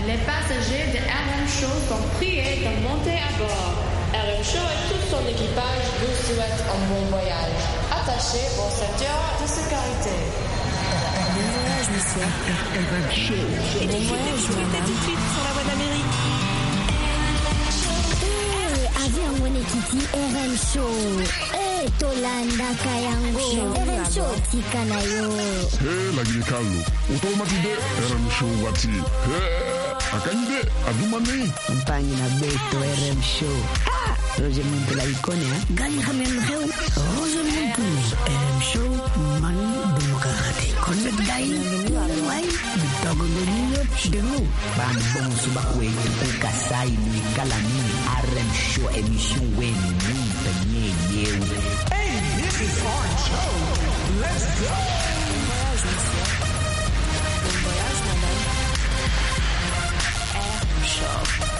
Les passagers de RM Show sont priés de monter à bord. RM Show et tout son équipage vous souhaitent un bon voyage. Attachez vos ceintures de sécurité. Bon voyage, monsieur. RM Show. Bon voyage, madame. Tout de suite sur la voie d'Amérique. Avion Wenekiti RM Show. Tolanda Kayango. RM Show Tikanayo. Lagi Carlo. Automatide RM Show wati. Akanyide adumani. Compagnie na Beto RM Show. Roger Muntu la icône, hein? Gali Hamel Heu. Roger Muntu RM Show man demokrati. Konbet dai. Wai bitago ngoliyo dulu. Ban bon subakwe ukasai ni kalani RM Show émission wen ni penye yeu. Hey, this is our show. Let's go. Bon voyage, madame. RM Show.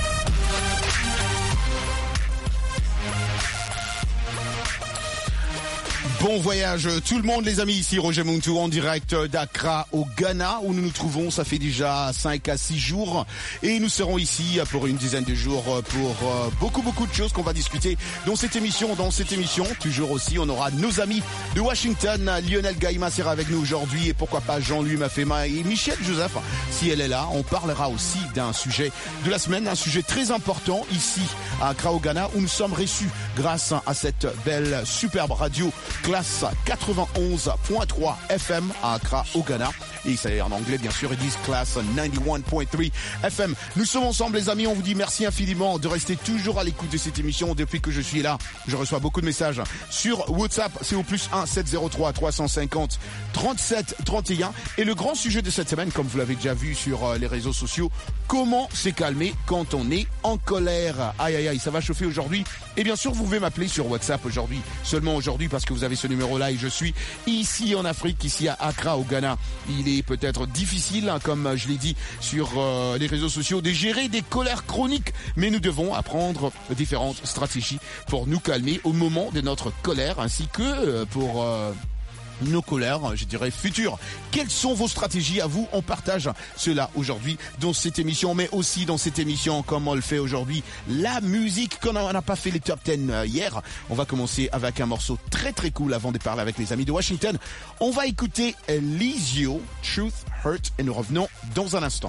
Bon voyage tout le monde les amis, ici Roger Muntu en direct d'Accra au Ghana où nous nous trouvons, ça fait déjà 5 à 6 jours et nous serons ici pour une dizaine de jours pour beaucoup de choses qu'on va discuter dans cette émission. Toujours aussi on aura nos amis de Washington, Lionel Gaïma sera avec nous aujourd'hui et pourquoi pas Jean-Louis Mafema et Michel Joseph si elle est là. On parlera aussi d'un sujet de la semaine, un sujet très important ici à Accra au Ghana où nous sommes reçus grâce à cette belle superbe radio Classe 91.3 FM à Accra au Ghana et c'est en anglais bien sûr, ils disent Classe 91.3 FM. Nous sommes ensemble les amis, on vous dit merci infiniment de rester toujours à l'écoute de cette émission. Depuis que je suis là, je reçois beaucoup de messages sur WhatsApp, c'est au +1 703 350 37 31 et le grand sujet de cette semaine, comme vous l'avez déjà vu sur les réseaux sociaux, comment se calmer quand on est en colère. Aïe aïe aïe, ça va chauffer aujourd'hui et bien sûr vous pouvez m'appeler sur WhatsApp aujourd'hui, seulement aujourd'hui parce que vous avez ce numéro-là et je suis ici en Afrique, ici à Accra au Ghana. Il est peut-être difficile, hein, comme je l'ai dit sur les réseaux sociaux, de gérer des colères chroniques, mais nous devons apprendre différentes stratégies pour nous calmer au moment de notre colère, ainsi que pour nos colères, je dirais, futures. Quelles sont vos stratégies à vous? On partage cela aujourd'hui dans cette émission, mais aussi dans cette émission, comme on le fait aujourd'hui, la musique, qu'on n'a pas fait les top 10 hier. On va commencer avec un morceau très très cool avant de parler avec les amis de Washington. On va écouter Elisio, Truth Hurt, et nous revenons dans un instant.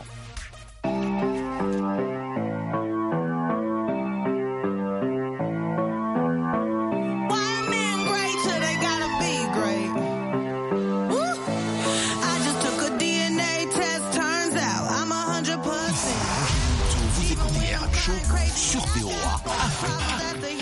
Sur VOA Afrique.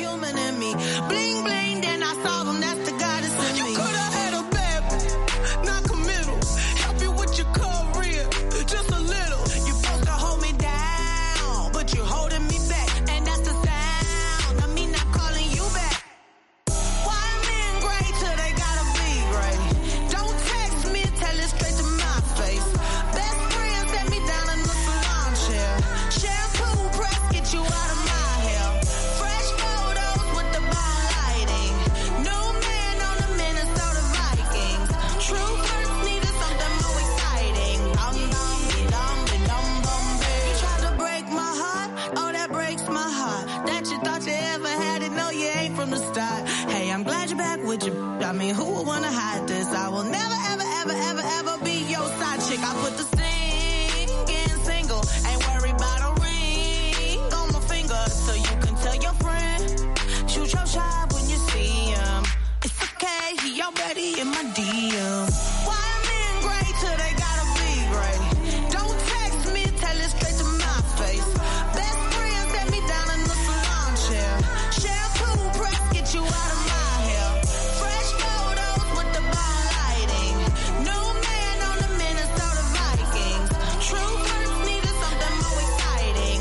I mean, who would wanna hide this? I will never, ever be your side chick. I put the singing single, ain't worried about a ring on my finger, so you can tell your friend, shoot your shot when you see him. It's okay, he already in my DM. Why men great till they gotta be great? Don't text me, tell it straight to my face. Best friend set me down in the salon chair. Shampoo press, get you out of my hair. Fresh photos with the bomb lighting. New man on the Minnesota Vikings. True first needed something more exciting.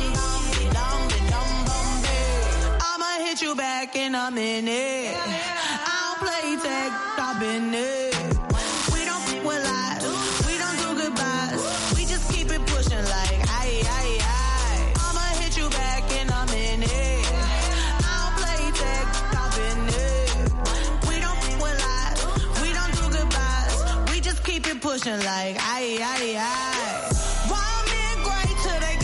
I'ma hit you back in a minute. I don't play tag, I've been it. We don't f with lies, we don't do goodbyes. We just keep it pushing like aye, aye, aye. I'ma hit you back in a minute. I don't play tag, I've been it. We don't f with lies, we don't do goodbyes. We just keep it pushing like aye, aye, aye. Why men great till they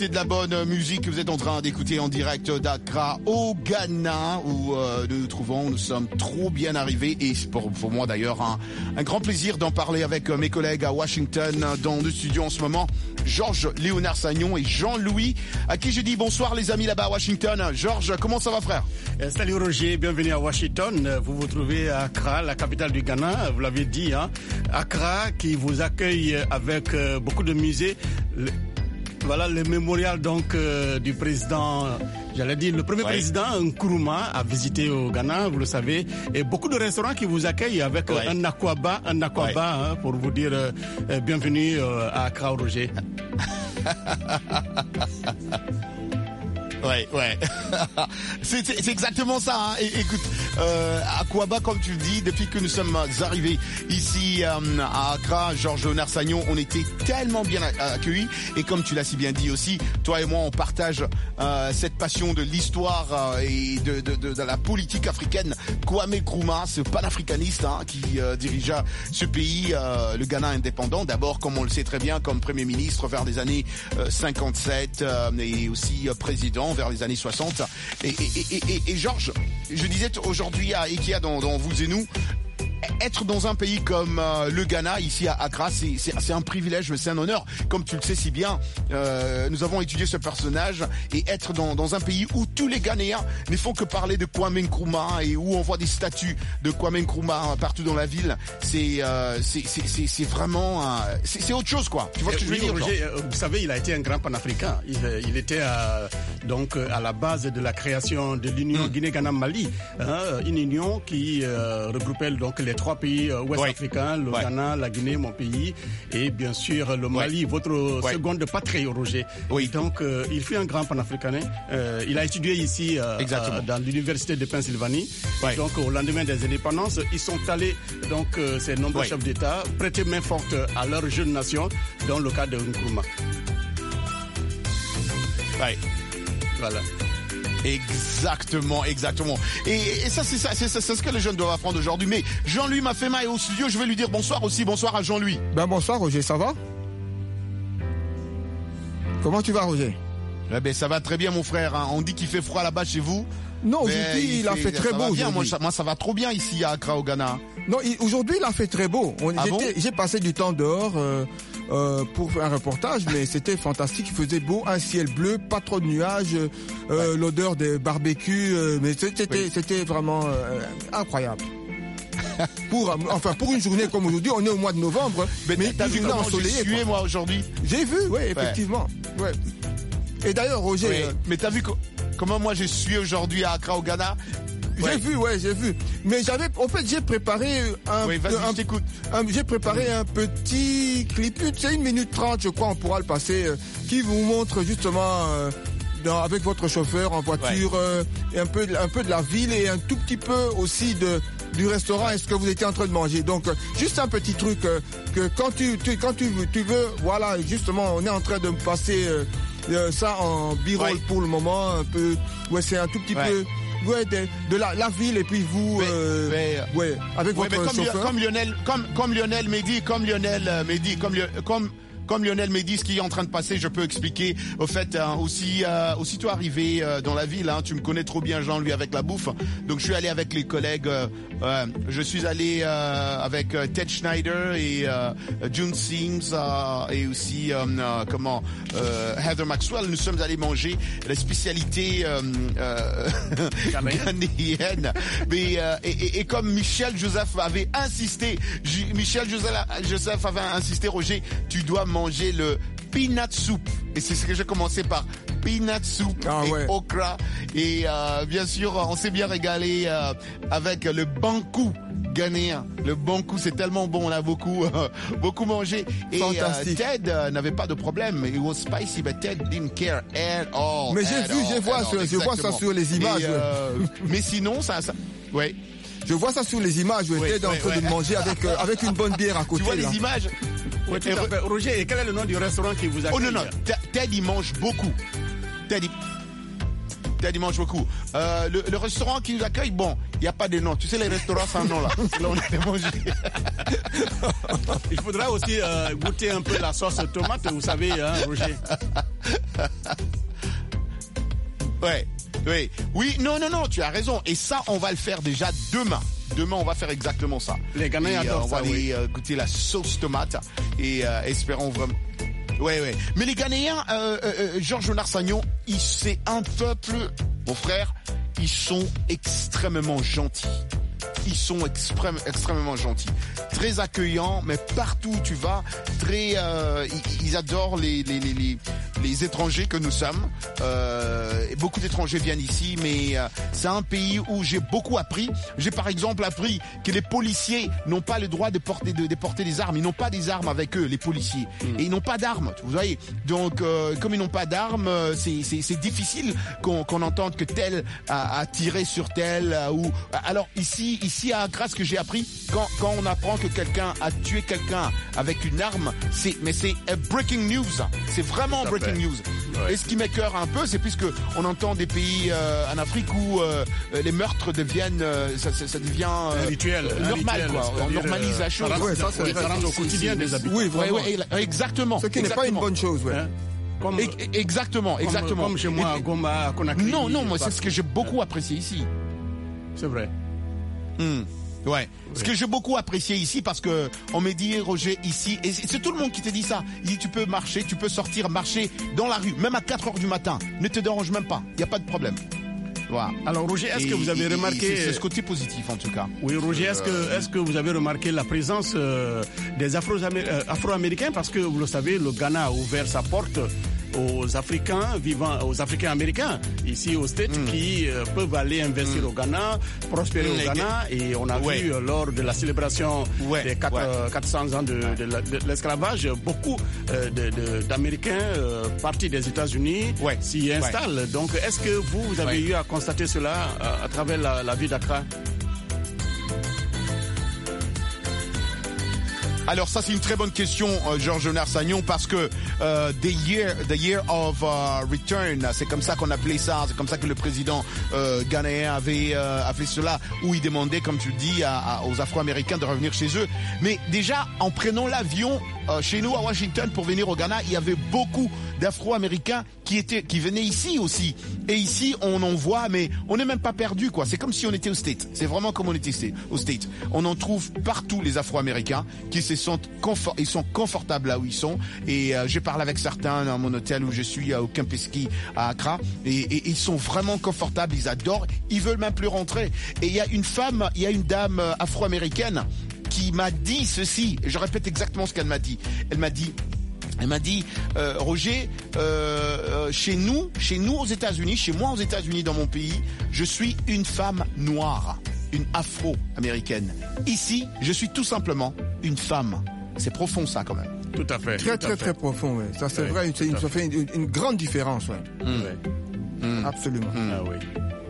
c'est de la bonne musique que vous êtes en train d'écouter en direct d'Accra au Ghana où nous nous trouvons. Nous sommes trop bien arrivés et c'est pour moi d'ailleurs un grand plaisir d'en parler avec mes collègues à Washington dans le studio en ce moment. Georges Léonard Sagnon et Jean-Louis à qui je dis bonsoir les amis là-bas à Washington. Georges, comment ça va frère? Salut Roger, bienvenue à Washington. Vous vous trouvez à Accra, la capitale du Ghana, vous l'avez dit, hein. Accra qui vous accueille avec beaucoup de musées. Voilà le mémorial donc du président, j'allais dire le premier président Nkrumah a visité au Ghana, vous le savez, et beaucoup de restaurants qui vous accueillent avec un aquaba hein, pour vous dire bienvenue à Accra, Roger. Ouais. c'est exactement ça. Hein. Écoute, Aquaba, comme tu le dis, depuis que nous sommes arrivés ici à Accra, Georges Léonard Sagnon, on était tellement bien accueillis. Et comme tu l'as si bien dit aussi, toi et moi, on partage cette passion de l'histoire et de la politique africaine. Kwame Nkrumah, ce panafricaniste qui dirigea ce pays, le Ghana indépendant. D'abord, comme on le sait très bien, comme Premier ministre vers les années 57 et aussi président vers les années 60. Et Georges, je disais aujourd'hui à Ekia dans Vous et Nous, être dans un pays comme le Ghana, ici à Accra, c'est un privilège, c'est un honneur. Comme tu le sais si bien, nous avons étudié ce personnage et être dans un pays où tous les Ghanéens ne font que parler de Kwame Nkrumah et où on voit des statues de Kwame Nkrumah partout dans la ville, c'est vraiment c'est autre chose quoi. Tu vois ce que je veux dire? Roger, vous savez, il a été un grand panafricain. Il était donc à la base de la création de l'Union Guinée-Ghana-Mali, une union qui regroupait donc les trois pays ouest-africains, le Ghana, la Guinée, mon pays, et bien sûr le Mali, votre seconde patrie, Roger. Oui. Donc, il fut un grand panafricain. Il a étudié ici dans l'université de Pennsylvanie. Et donc, au lendemain des indépendances, ils sont allés, donc, ces nombreux chefs d'État, prêter main forte à leur jeune nation, dans le cas de Nkrumah. Voilà. Exactement. Et ça, c'est ce que les jeunes doivent apprendre aujourd'hui. Mais Jean-Louis Mafema est au studio, je vais lui dire bonsoir aussi. Bonsoir à Jean-Louis. Bonsoir Roger, ça va? Comment tu vas Roger? Ça va très bien mon frère. Hein. On dit qu'il fait froid là-bas chez vous. Non, aujourd'hui il a fait très beau. Moi ça va trop bien ici à Accra au Ghana. Non, aujourd'hui il a fait très beau. J'ai passé du temps dehors pour faire un reportage, mais c'était fantastique. Il faisait beau, un ciel bleu, pas trop de nuages, l'odeur des barbecues, mais c'était vraiment incroyable. Pour une journée comme aujourd'hui, on est au mois de novembre, mais t'as vu comment j'ai sué moi aujourd'hui? J'ai vu, oui, effectivement. Ouais. Et d'ailleurs, Roger, mais t'as vu comment moi j'ai sué aujourd'hui à Accra au Ghana? J'ai vu. Mais j'ai préparé j'ai préparé un petit clip, c'est 1 minute 30, je crois, on pourra le passer, qui vous montre justement, avec votre chauffeur en voiture, et un peu de la ville et un tout petit peu aussi du restaurant et ce que vous étiez en train de manger. Donc, juste un petit truc, que quand tu veux, voilà, justement, on est en train de me passer, ça en b-roll pour le moment, un peu, c'est un tout petit peu, de la ville et puis vous, avec votre chauffeur. Comme Lionel Mehdi, comme Lionel Mehdi, ce qui est en train de passer, je peux expliquer. Au fait, aussitôt arrivé dans la ville, tu me connais trop bien, Jean, lui, avec la bouffe. Donc, je suis allé avec les collègues. Je suis allé avec Ted Schneider et June Sims et aussi Heather Maxwell. Nous sommes allés manger la spécialité ghanéenne. Mais et comme Michel Joseph avait insisté, Roger, tu dois manger le peanut soup. Et c'est ce que j'ai commencé par. Peanut soup et okra. Et bien sûr, on s'est bien régalé avec le bankou ghanéen. Le bankou, c'est tellement bon, on a beaucoup mangé. Et Ted n'avait pas de problème. It was spicy, but Ted didn't care at all. Mais je vois ça sur les images. Mais sinon, ça. Ouais. Je vois ça sur les images où Ted est en train de manger avec une bonne bière à côté. Tu vois les images? Oui, tout à fait. Roger, et quel est le nom du restaurant qui vous accueille? Oh non, Ted il mange beaucoup. T'as dimanche beaucoup. Le restaurant qui nous accueille, bon, il n'y a pas de nom. Tu sais, les restaurants sans nom, là. Là, on allait manger. Il faudra aussi goûter un peu la sauce tomate, vous savez, hein, Roger. Ouais, oui. Oui, non, tu as raison. Et ça, on va le faire déjà demain. Demain, on va faire exactement ça. Les Ghanéens adorent ça, on va aller goûter la sauce tomate et espérons vraiment... Ouais. Mais les Ghanéens, Georges Narsagnon, c'est un peuple, mon frère, ils sont extrêmement gentils. Ils sont extrêmement gentils, très accueillants, mais partout où tu vas, ils adorent les étrangers que nous sommes. Beaucoup d'étrangers viennent ici, mais c'est un pays où j'ai beaucoup appris. J'ai par exemple appris que les policiers n'ont pas le droit de porter des armes. Ils n'ont pas des armes avec eux, les policiers, et ils n'ont pas d'armes. Vous voyez, donc comme ils n'ont pas d'armes, c'est difficile qu'on entende que tel a tiré sur tel ou alors ici à Accra, ce que j'ai appris, quand on apprend que quelqu'un a tué quelqu'un avec une arme, c'est breaking news. C'est vraiment breaking news. Ouais. Et ce qui m'écoeure un peu, c'est puisque on entend des pays en Afrique où les meurtres deviennent, ça devient rituel, normal, quoi. On normalise la chose. Ça rentre au quotidien des habitants. Oui, exactement. Ce qui n'est pas une bonne chose, ouais. Exactement. Comme chez moi à Goma, à Conakry. Non, moi c'est ce que j'ai beaucoup apprécié ici. C'est vrai. Ouais. Ce que j'ai beaucoup apprécié ici, parce que on me dit, Roger, ici, et c'est tout le monde qui te dit ça. Il dit, tu peux marcher, tu peux sortir, marcher dans la rue, même à 4h du matin. Ne te dérange même pas. Il n'y a pas de problème. Voilà. Alors, Roger, est-ce que vous avez remarqué... C'est ce côté positif, en tout cas. Oui, Roger, est-ce que vous avez remarqué la présence des Afro-Américains? Parce que, vous le savez, le Ghana a ouvert sa porte aux Africains américains ici aux States qui peuvent aller investir au Ghana, prospérer au Ghana, et on a vu lors de la célébration des 400 ans de l'esclavage, beaucoup d'Américains partis des États-Unis s'y installent. Donc est-ce que vous avez eu à constater cela à travers la ville d'Accra? Alors ça c'est une très bonne question, Georges Narsagnon, parce que the year of return, c'est comme ça qu'on appelait ça, c'est comme ça que le président ghanéen avait fait cela, où il demandait, comme tu le dis, aux Afro-Américains de revenir chez eux. Mais déjà en prenant l'avion chez nous à Washington pour venir au Ghana, il y avait beaucoup d'Afro-Américains qui venaient ici aussi. Et ici on en voit, mais on n'est même pas perdu, quoi. C'est comme si on était aux States. C'est vraiment comme on était aux States. On en trouve partout les Afro-Américains qui ils sont confortables là où ils sont, et j'ai parlé avec certains dans mon hôtel où je suis au Kempinski à Accra, et ils sont vraiment confortables, ils adorent, ils veulent même plus rentrer. Et il y a une dame afro-américaine qui m'a dit ceci, et je répète exactement ce qu'elle m'a dit. Elle m'a dit, Roger, chez nous aux États-Unis, chez moi aux États-Unis, dans mon pays, je suis une femme noire, une afro-américaine. Ici, je suis tout simplement une femme. C'est profond, ça, quand même. Tout à fait. Très profond, ouais. Ça, c'est vrai, ça fait une grande différence, ouais. Absolument. Ah oui.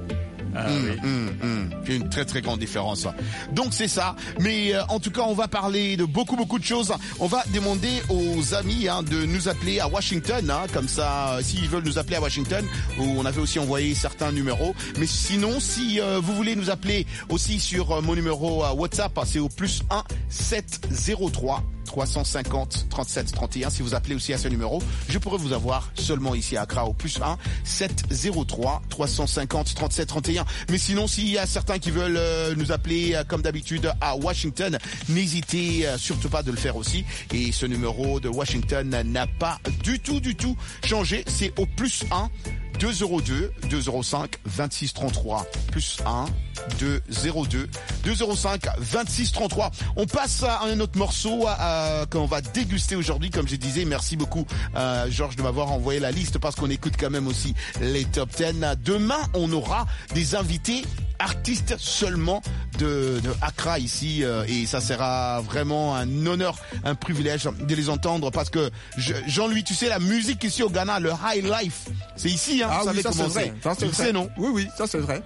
Une très très grande différence. Donc c'est ça. Mais en tout cas, on va parler de beaucoup de choses. On va demander aux amis de nous appeler à Washington, comme ça, s'ils veulent nous appeler à Washington, où on avait aussi envoyé certains numéros. Mais sinon, si vous voulez nous appeler aussi sur mon numéro WhatsApp, c'est au +1 703 350 37 31. Si vous appelez aussi à ce numéro, je pourrais vous avoir seulement ici à Accra au +1 703 350 37 31. Mais sinon, s'il y a certains qui veulent nous appeler comme d'habitude à Washington, n'hésitez surtout pas de le faire aussi. Et ce numéro de Washington n'a pas du tout changé. C'est au +1 202 205 26 33. +1 202 205 26 33. On passe à un autre morceau qu'on va déguster aujourd'hui, comme je disais. Merci beaucoup Georges de m'avoir envoyé la liste, parce qu'on écoute quand même aussi les top 10. Demain, on aura des invités artistes seulement de Accra ici, et ça sera vraiment un honneur, un privilège de les entendre, parce que Jean-Louis, tu sais, la musique ici au Ghana, le high life, c'est ici, vous savez comment c'est. Tu le sais, non? Oui, ça c'est vrai.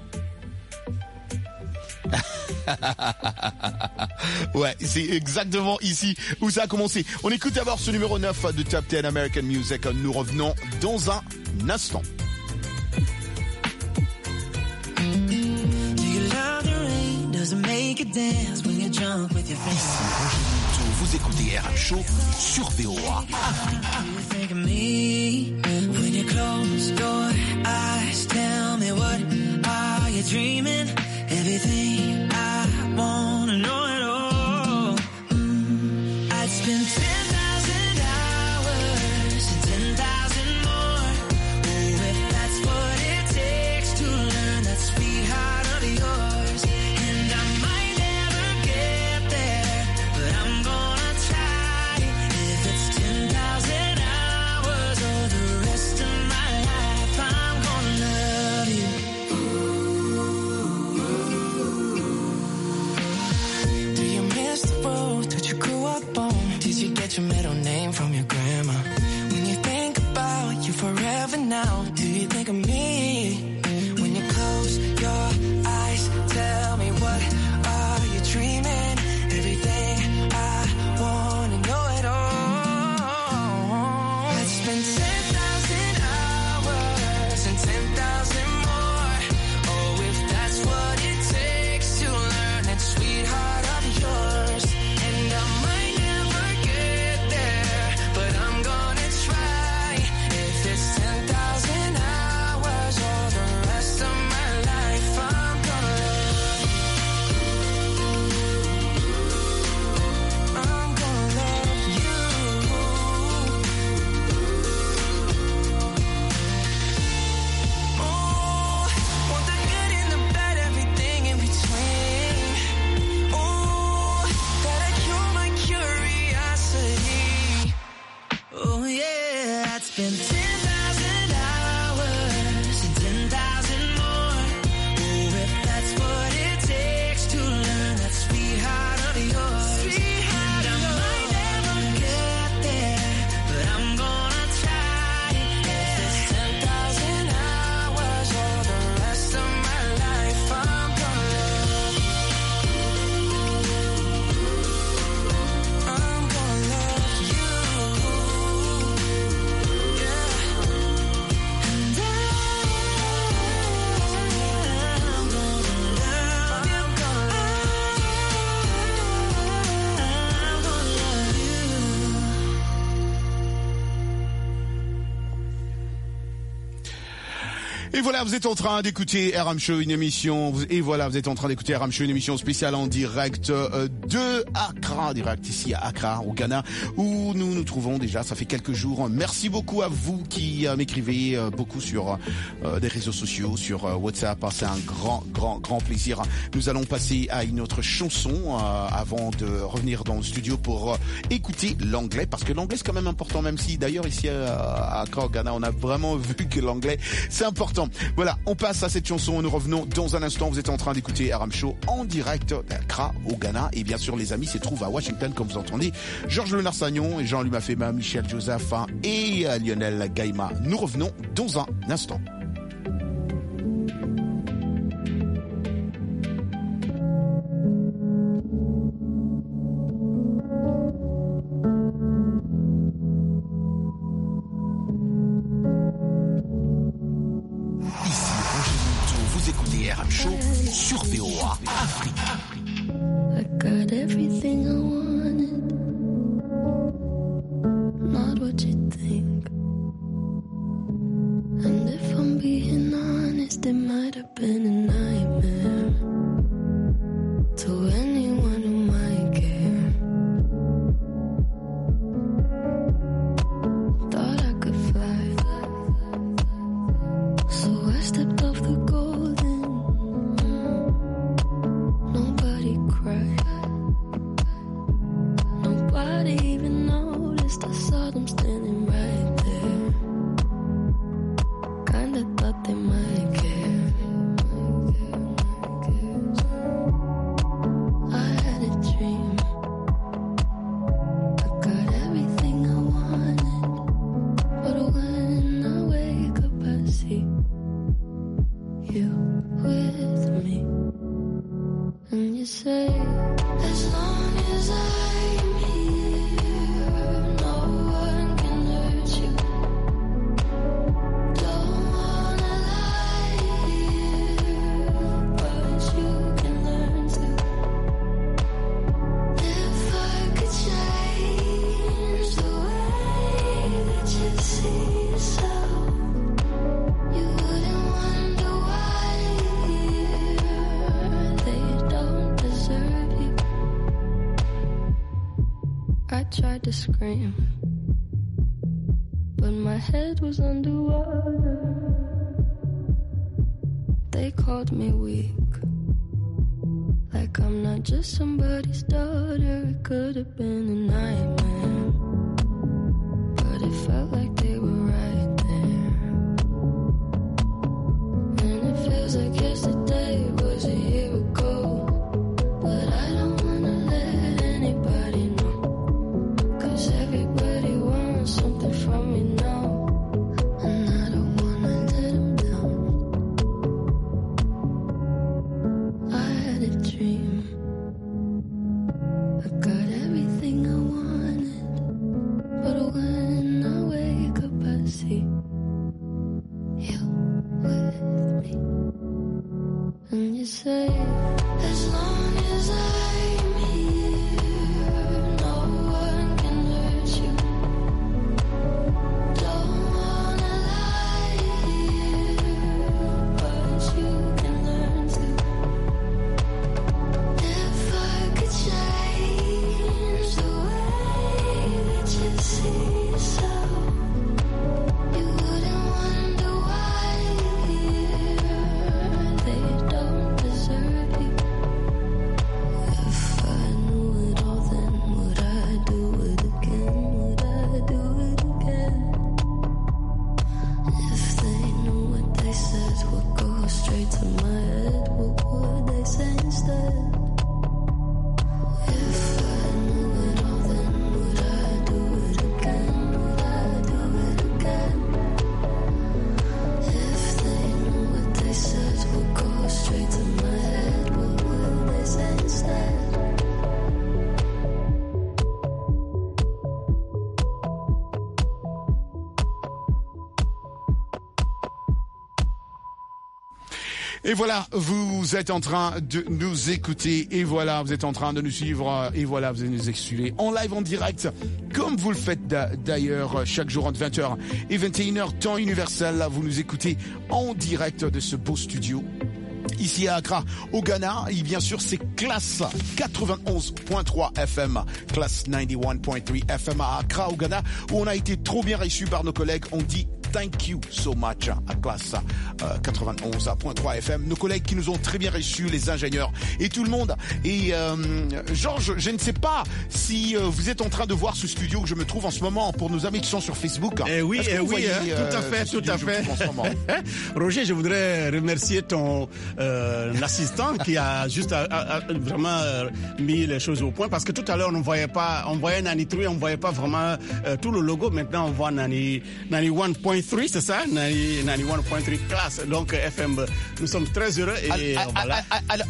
Ouais, c'est exactement ici où ça a commencé. On écoute d'abord ce numéro 9 de Top 10 American Music. Nous revenons dans un instant. dance when you're drunk with your friends. Vous écoutez RM Show sur VOA. You think of me when you close your eyes. Tell me, what are you dreaming? Everything I wanna know it all. I'd spend 10,000 hours and 10,000 more. Oh, if that's what it takes to learn that sweetheart of yours. And I might never get there, but I'm gonna try. If it's 10,000 hours or the rest of my life, I'm gonna love you. Do you miss the road that you grew up on? Did you get your middle name from your grandma? When you think about you forever now, do you think of me? When you close your eyes, tell me, what are you dreaming? Everything I wanna know it all. I'd spend 10,000 hours and 10,000 more. Oh, if that's what it takes to learn that sweetheart of yours. And I might never get there, but I'm gonna try. If it's 10,000 hours or the rest of my life, I'm gonna love you. I'm gonna love you. Oh, want the good and the bad, everything in between. Oh, gotta cure my curiosity. Oh yeah, I'd spend 10,000 hours and 10,000 more. Oh, if that's what it takes to learn that sweetheart of yours. And I might never get there, but I'm gonna try. If it's 10,000 hours or the rest of my life, I'm gonna love you. I'm gonna love you. Yeah. And I'm gonna love you. I'm gonna love you. Et voilà, vous êtes en train d'écouter RM Show, une émission. Et voilà, vous êtes en train d'écouter RM Show, une émission spéciale en direct de Accra, direct ici à Accra, au Ghana, où nous nous trouvons déjà. Ça fait quelques jours. Merci beaucoup à vous qui m'écrivez beaucoup sur des réseaux sociaux, sur WhatsApp. C'est un grand plaisir. Nous allons passer à une autre chanson avant de revenir dans le studio pour écouter l'anglais, parce que l'anglais c'est quand même important, même si d'ailleurs ici à Accra, au Ghana, on a vraiment vu que l'anglais c'est important. Voilà, on passe à cette chanson, nous revenons dans un instant. Vous êtes en train d'écouter RM Show en direct d'Accra au Ghana, et bien sûr les amis se trouvent à Washington, comme vous entendez, Georges Lenard-Sagnon et Jean-Louis Mafema, Michel Joseph et Lionel Gaïma. Nous revenons dans un instant. Vous écoutez RM Show sur VOA Afrique. I got everything I wanted, not what you think. And if I'm being honest, it might have been a nightmare to anyone who might care. Thought I could fly, so I stepped off the golden. Nobody cried, nobody even noticed. I saw them standing right there. Kinda thought they might care. I had a dream, I got everything I wanted, but when I wake up I see you with me. And you say, as long as I'm here, no one can hurt you. Don't wanna lie here, but you can learn to. scream, but my head was underwater. They called me weak, like I'm not just somebody's daughter. It could have been a nightmare, but it felt like they were right there. And it feels like yesterday was a year ago, but I don't wanna let anybody know, 'cause everybody wants something from me now, and I don't wanna let them down. I had a dream, I got everything I wanted, but when I wake up I see you with me. And you say, as long as I'm here, no one can hurt you. Don't wanna lie here, but you can learn to. If I could change the way that you see yourself, you wouldn't wonder why they don't deserve you. If I knew it all, then would I do it again? Would I do it again? If they knew what they said would go straight to my head, what would they say instead? If I knew it all, then would I do it again? Would I do it again? If they knew what they said would go straight to my head, what would they say instead? Et voilà, vous êtes en train de nous écouter, et voilà, vous êtes en train de nous suivre, et voilà, vous allez nous excuser en live, en direct, comme vous le faites d'ailleurs chaque jour entre 20h et 21h, temps universel. Vous nous écoutez en direct de ce beau studio ici à Accra, au Ghana. Et bien sûr, c'est Classe 91.3 FM, Classe 91.3 FM à Accra, au Ghana, où on a été trop bien reçus par nos collègues. On dit thank you so much à Classe 91.3 FM. Nos collègues qui nous ont très bien reçus, les ingénieurs et tout le monde. Et Georges, je ne sais pas si vous êtes en train de voir ce studio que je me trouve en ce moment pour nos amis qui sont sur Facebook. Eh oui, tout à fait, tout à fait. Roger, je voudrais remercier ton assistant qui a juste vraiment mis les choses au point, parce que tout à l'heure on voyait Nani 3, on voyait pas vraiment tout le logo. Maintenant on voit Nani 1.3, c'est ça, Nani 1.3 Classe, donc FM. Nous sommes très heureux et voilà.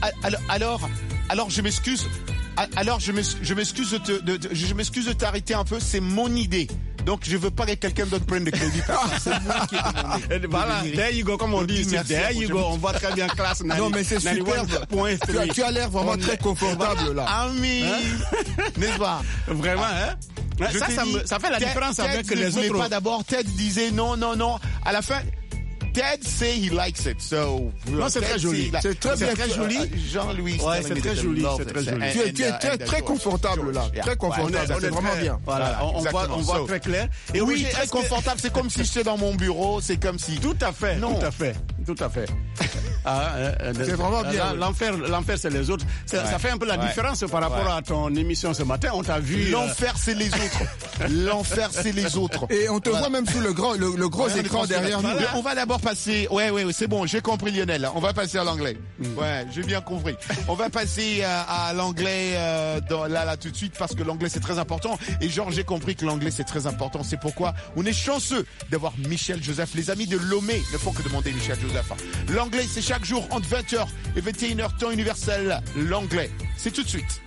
Alors je m'excuse. Alors je m'excuse de t'arrêter un peu. C'est mon idée. Donc je veux pas que quelqu'un d'autre prenne le crédit. C'est moi qui ai demandé. Voilà, there you go, comme on dit ici. There you go, on voit très bien Classe. Non mais c'est superbe. Tu as l'air vraiment très confortable là. Ami, n'est-ce pas? Vraiment, hein? Ça fait la différence avec les autres. Pas d'abord, Ted disait non. À la fin, Ted say he likes it. So non, c'est très joli. C'est très bien, très joli. Jean-Louis, ouais, c'est très joli, c'est très joli. Tu es très confortable là, très confortable. C'est vraiment bien. Voilà, on voit très clair. Et oui, très confortable. C'est comme si j'étais dans mon bureau. C'est comme si. Tout à fait. Non. Tout à fait. C'est vraiment bien. L'enfer, c'est les autres. Ça fait un peu la différence par rapport à ton émission ce matin. On t'a vu. L'enfer, c'est les autres. L'enfer, c'est les autres. Et on te voit même sous le gros écran derrière nous. On va d'abord passer. Ouais, c'est bon. J'ai compris, Lionel. On va passer à l'anglais. Ouais, j'ai bien compris. On va passer à l'anglais là tout de suite, parce que l'anglais c'est très important. Et Georges, j'ai compris que l'anglais c'est très important. C'est pourquoi on est chanceux d'avoir Michel Joseph. Les amis de Lomé ne font que demander Michel Joseph. L'anglais, c'est chaque jour entre 20h et 21h, temps universel. L'anglais, c'est tout de suite.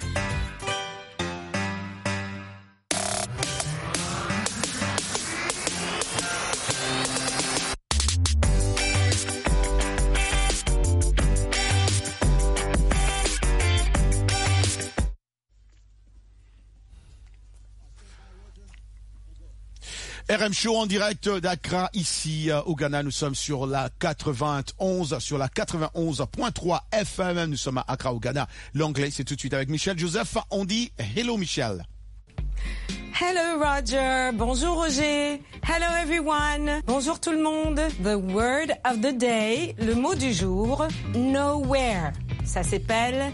RM Show en direct d'Accra, ici au Ghana. Nous sommes sur la 91.3 FM. Nous sommes à Accra au Ghana. L'anglais, c'est tout de suite avec Michel Joseph. On dit hello Michel. Hello Roger, bonjour Roger, hello everyone, bonjour tout le monde. The word of the day, le mot du jour, nowhere. Ça s'appelle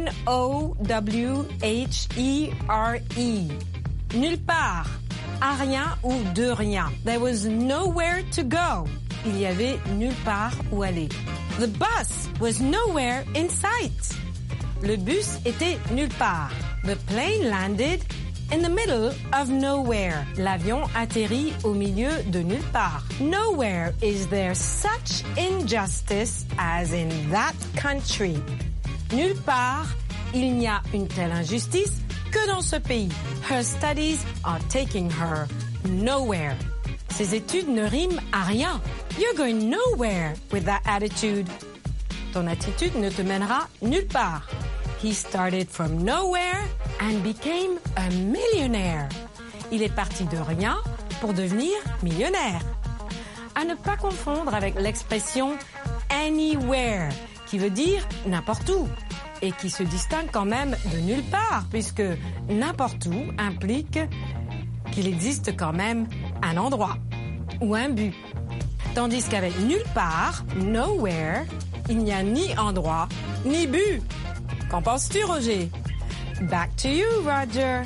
N-O-W-H-E-R-E. Nulle part, à rien ou de rien. There was nowhere to go. Il y avait nulle part où aller. The bus was nowhere in sight. Le bus était nulle part. The plane landed in the middle of nowhere. L'avion atterrit au milieu de nulle part. Nowhere is there such injustice as in that country. Nulle part, il n'y a une telle injustice que dans ce pays. Her studies are taking her nowhere. Ses études ne riment à rien. You're going nowhere with that attitude. Ton attitude ne te mènera nulle part. He started from nowhere and became a millionaire. Il est parti de rien pour devenir millionnaire. À ne pas confondre avec l'expression anywhere, qui veut dire n'importe où, et qui se distingue quand même de nulle part, puisque n'importe où implique qu'il existe quand même un endroit ou un but. Tandis qu'avec nulle part, nowhere, il n'y a ni endroit ni but. Qu'en penses-tu, Roger? Back to you, Roger.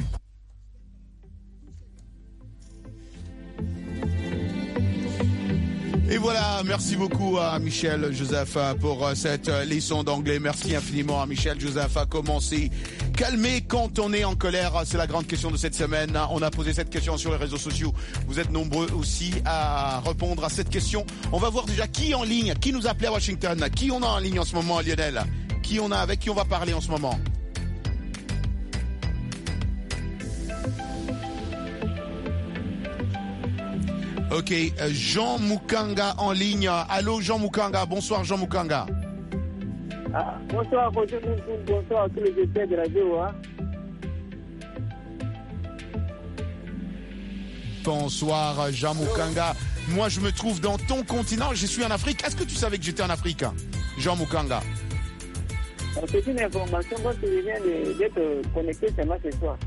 Et voilà, merci beaucoup à Michel Joseph pour cette leçon d'anglais. Merci infiniment à Michel Joseph. Comment s'est calmer quand on est en colère? C'est la grande question de cette semaine. On a posé cette question sur les réseaux sociaux. Vous êtes nombreux aussi à répondre à cette question. On va voir déjà qui est en ligne, qui nous appelait à Washington, qui on a en ligne en ce moment, Lionel, qui on a, avec qui on va parler en ce moment. Ok, Jean Mukanga en ligne. Allô Jean Mukanga, bonsoir Jean Mukanga. Ah, bonsoir, bonsoir à tous les éditeurs de radio. Hein. Bonsoir Jean Mukanga. Moi je me trouve dans ton continent, je suis en Afrique. Est-ce que tu savais que j'étais en Afrique, Jean Mukanga? C'est une information, moi je viens d'être connecté seulement ce soir.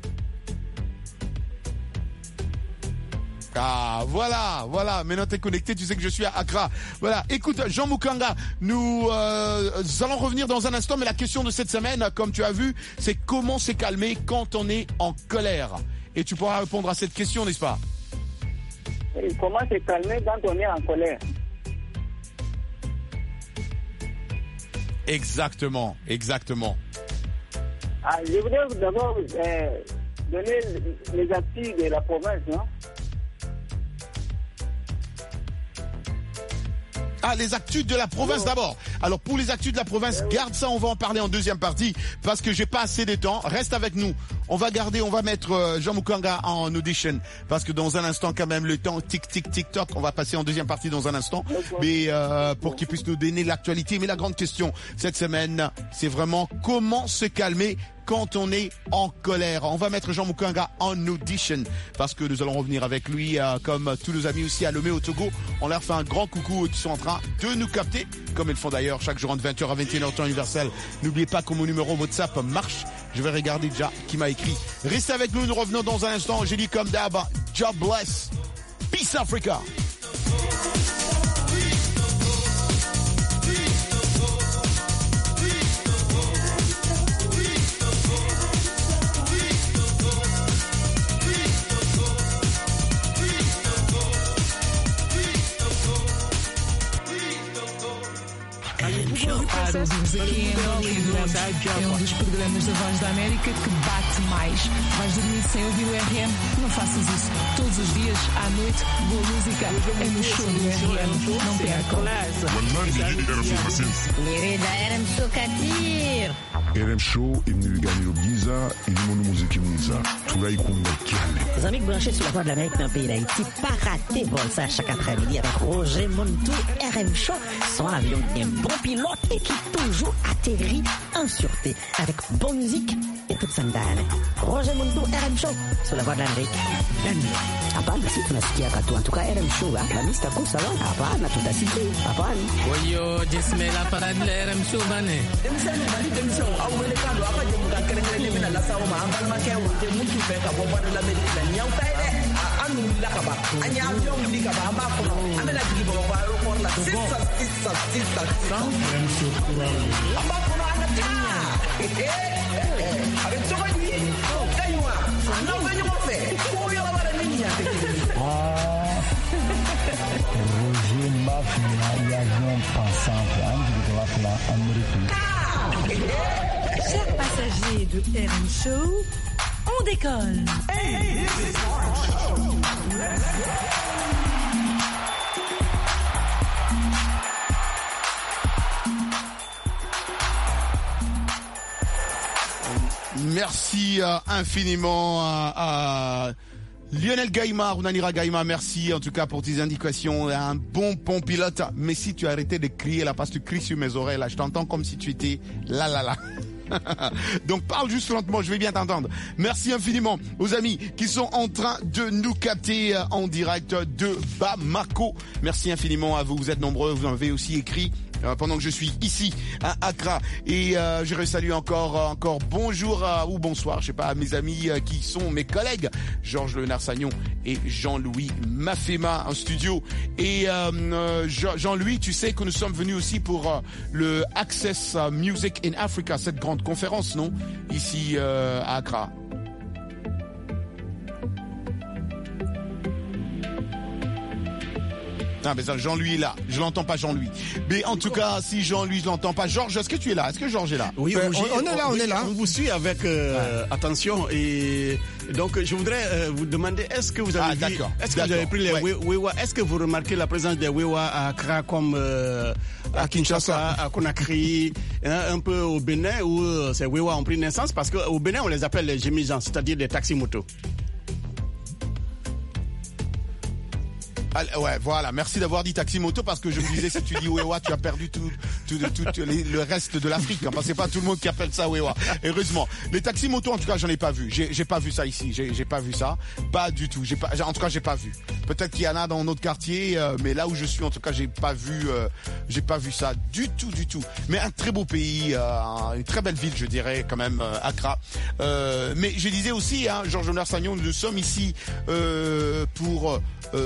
Ah, voilà, maintenant t'es connecté, tu sais que je suis à Accra. Voilà, écoute, Jean Mukanga, nous allons revenir dans un instant, mais la question de cette semaine, comme tu as vu, c'est comment se calmer quand on est en colère. Et tu pourras répondre à cette question, n'est-ce pas? Et comment se calmer quand on est en colère? Exactement. Ah, je voudrais d'abord donner les actus de la province, non? Ah, les actus de la province d'abord. Alors pour les actus de la province, garde ça, on va en parler en deuxième partie parce que j'ai pas assez de temps. Reste avec nous. On va mettre Jean Mukanga en audition parce que dans un instant quand même le temps tic-toc. On va passer en deuxième partie dans un instant. Mais pour qu'il puisse nous donner l'actualité. Mais la grande question cette semaine, c'est vraiment comment se calmer quand on est en colère. On va mettre Jean Mukanga en audition parce que nous allons revenir avec lui comme tous nos amis aussi à Lomé au Togo. On leur fait un grand coucou qui sont en train de nous capter comme ils font d'ailleurs chaque jour entre 20h à 21h temps universel. N'oubliez pas que mon numéro WhatsApp marche. Je vais regarder déjà qui m'a écrit. Restez avec nous revenons dans un instant. J'ai dit comme d'hab, job bless. Peace Africa. Para ouvirmos aqui em Angola, é um dos programas da Voz da América que bate mais. Vais dormir sem ouvir o RM? Não faças isso. Todos os dias, à noite, boa música é no show do RM. Não percam. RM Show imnigani Giza ilimonu muziki mwiza tulaikunga kiale. Les amis branchés sur la Voix de l'Amérique dans le pays d'Haïti, pas rater bon ça chaque après-midi avec Roger Montou, RM Show, son avion qui est un bon pilote et qui toujours atterrit en sûreté avec bonne musique et toute sandale. Roger Mundo, RM Show, sur la voie de l'Amérique. Hapana, si tunasikia katu. En tout cas, RM Show, la lista kwa sawa. Hapana, tutasikia. Hapana. Oyo, jismela para de RM Show bane. Demisión, awele kando apa je muka kerengere mina la sawo ma ambal ma ke wote mutu fe ka bo bana la medina nyaw tay de anu la ka ba anya avion li ka ba amba ko amela digi bo ba ro por la sissa amba ko na ana ta avec so ni kaywa no venyo mo fe ko yo ba la niña te Roger Mafia y avion passant de la Amérique. Chers passagers de RM Show, on décolle. Hey, this is RM Show. Let's go. Merci infiniment à Lionel Gaïma, Runanira Gaïma, merci en tout cas pour tes indications. Un bon pilote. Mais si tu arrêtais de crier là, parce que tu cries sur mes oreilles là, je t'entends comme si tu étais là. Donc parle juste lentement, je vais bien t'entendre. Merci infiniment aux amis qui sont en train de nous capter en direct de Bamako. Merci infiniment à vous, vous êtes nombreux, vous en avez aussi écrit pendant que je suis ici à Accra. Et je salue encore bonjour ou bonsoir, je sais pas, à mes amis qui sont mes collègues, Georges Lenard-Sagnon et Jean-Louis Mafema en studio. Et Jean-Louis, tu sais que nous sommes venus aussi pour le Access Music in Africa, cette grande conférence, non? Ici à Accra. Ah, mais ça, Jean-Louis est là. Je l'entends pas, Jean-Louis. Mais en tout cas, si Jean-Louis, je l'entends pas. Georges, est-ce que tu es là? Est-ce que Georges est là? Oui, on est là. On vous suit avec attention. Et donc, je voudrais vous demander, est-ce que vous avez vu, est-ce que vous avez pris les Wewa? Est-ce que vous remarquez la présence des Wewa à Accra comme à Kinshasa, à Conakry, un peu au Bénin où ces Wewa ont pris naissance? Parce qu'au Bénin, on les appelle les Gémisans, c'est-à-dire des taxis-motos. Ouais, voilà. Merci d'avoir dit taxi moto parce que je me disais si tu dis Wewa, tu as perdu tout le reste de l'Afrique. Enfin, c'est pas tout le monde qui appelle ça Wewa. Heureusement. Les taxis moto, en tout cas, j'en ai pas vu. J'ai pas vu ça ici. J'ai pas vu ça. Pas du tout. En tout cas, j'ai pas vu. Peut-être qu'il y en a dans notre quartier, mais là où je suis, en tout cas, j'ai pas vu ça du tout. Mais un très beau pays, une très belle ville, je dirais, quand même, Accra. Mais je disais aussi, Georges Lenard-Sagnon, nous sommes ici, pour,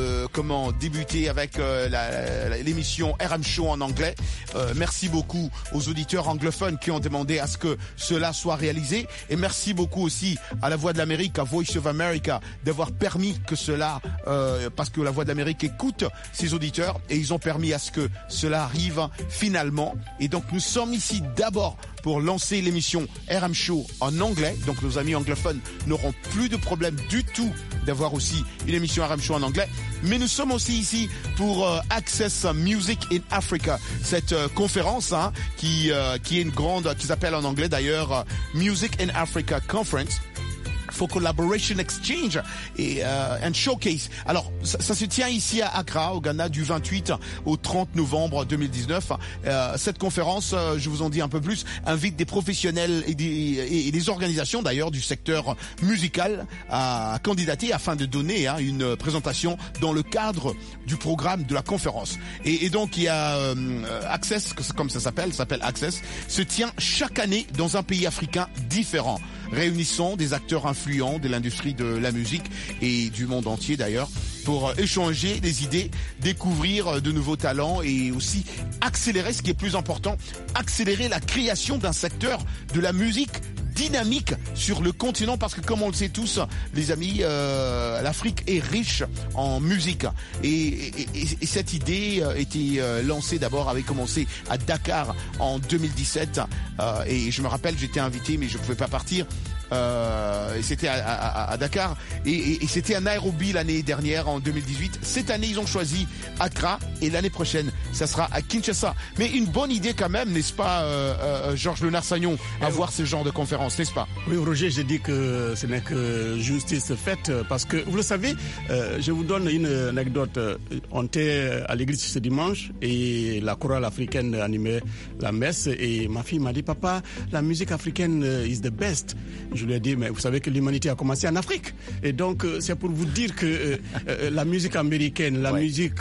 débuter avec l'émission RM Show en anglais. Merci beaucoup aux auditeurs anglophones qui ont demandé à ce que cela soit réalisé. Et merci beaucoup aussi à la Voix de l'Amérique, à Voice of America, d'avoir permis que cela, parce que la Voix de l'Amérique écoute ses auditeurs et ils ont permis à ce que cela arrive finalement. Et donc nous sommes ici d'abord pour lancer l'émission RM Show en anglais. Donc nos amis anglophones n'auront plus de problème du tout d'avoir aussi une émission RM Show en anglais. Mais nous sommes aussi ici pour Access Music in Africa, cette conférence qui est une grande, qui s'appelle en anglais d'ailleurs Music in Africa Conference. For Collaboration Exchange et and Showcase. Alors, ça se tient ici à Accra, au Ghana, du 28 au 30 novembre 2019. Cette conférence, je vous en dis un peu plus, invite des professionnels et des organisations d'ailleurs du secteur musical à candidater afin de donner une présentation dans le cadre du programme de la conférence. Et donc, il y a Access, comme ça s'appelle Access, se tient chaque année dans un pays africain différent, réunissant des acteurs influents de l'industrie de la musique et du monde entier d'ailleurs pour échanger des idées, découvrir de nouveaux talents et aussi accélérer, ce qui est plus important, accélérer la création d'un secteur de la musique dynamique sur le continent parce que comme on le sait tous, les amis, l'Afrique est riche en musique et cette idée était lancée d'abord, avait commencé à Dakar en 2017 et je me rappelle, j'étais invité mais je pouvais pas partir. Et c'était à Dakar et c'était à Nairobi l'année dernière en 2018. Cette année ils ont choisi Accra et l'année prochaine ça sera à Kinshasa. Mais une bonne idée quand même, n'est-ce pas, Georges Lenard-Sagnon, avoir ce genre de conférence, n'est-ce pas? Oui, Roger, j'ai dit que ce n'est que justice faite parce que, vous le savez, je vous donne une anecdote. On était à l'église ce dimanche et la chorale africaine animait la messe et ma fille m'a dit, papa, la musique africaine is the best. Je lui ai dit, mais vous savez que l'humanité a commencé en Afrique. Et donc, c'est pour vous dire que la musique américaine, la musique,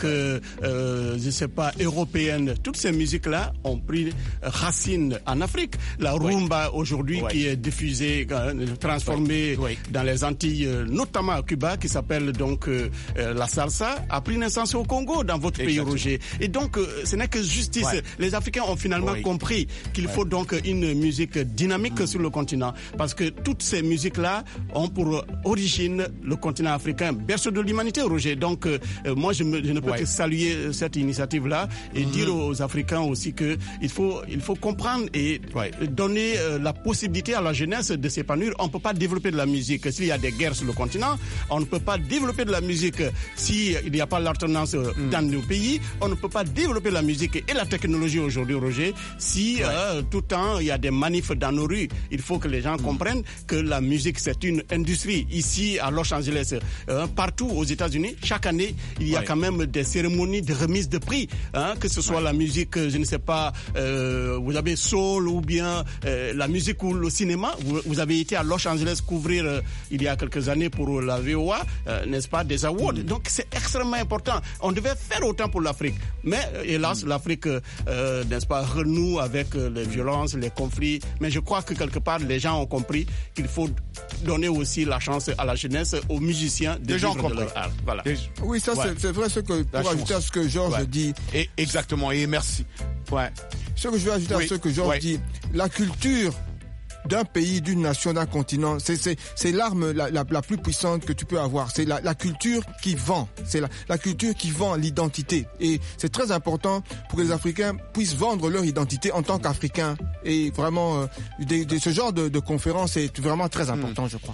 je sais pas, européenne, toutes ces musiques-là ont pris racine en Afrique. La rumba aujourd'hui qui est diffusée, transformée dans les Antilles, notamment à Cuba, qui s'appelle donc la salsa, a pris naissance au Congo, dans votre pays, Roger. Et donc, ce n'est que justice. Les Africains ont finalement compris qu'il faut donc une musique dynamique sur le continent, parce que toutes ces musiques-là ont pour origine le continent africain, berceau de l'humanité, Roger. Donc, moi, je ne peux que saluer cette initiative-là et dire aux Africains aussi que il faut comprendre et donner la possibilité à la jeunesse de s'épanouir. On ne peut pas développer de la musique s'il y a des guerres sur le continent. On ne peut pas développer de la musique s'il n'y a pas l'alternance dans nos pays. On ne peut pas développer la musique et la technologie aujourd'hui, Roger, si tout le temps il y a des manifs dans nos rues. Il faut que les gens comprennent que la musique, c'est une industrie. Ici, à Los Angeles, partout aux États-Unis, chaque année, il y a quand même des cérémonies de remise de prix. Que ce soit la musique, je ne sais pas, vous avez soul ou bien la musique ou le cinéma. Vous avez été à Los Angeles couvrir il y a quelques années pour la VOA, n'est-ce pas, des awards. Donc c'est extrêmement important. On devait faire autant pour l'Afrique. Mais hélas, l'Afrique, n'est-ce pas, renoue avec les violences, les conflits. Mais je crois que quelque part, les gens ont compris qu'il faut donner aussi la chance à la jeunesse, aux musiciens de vivre de leur art. Voilà. Oui, ça c'est vrai, ce que pour ajouter à ce que Georges dit. Et exactement, et merci. Ce que je veux ajouter à ce que Georges dit, la culture d'un pays, d'une nation, d'un continent, c'est l'arme la plus puissante que tu peux avoir. C'est la culture qui vend. C'est la culture qui vend l'identité. Et c'est très important pour que les Africains puissent vendre leur identité en tant qu'Africains. Et vraiment, ce genre de conférence est vraiment très important, je crois.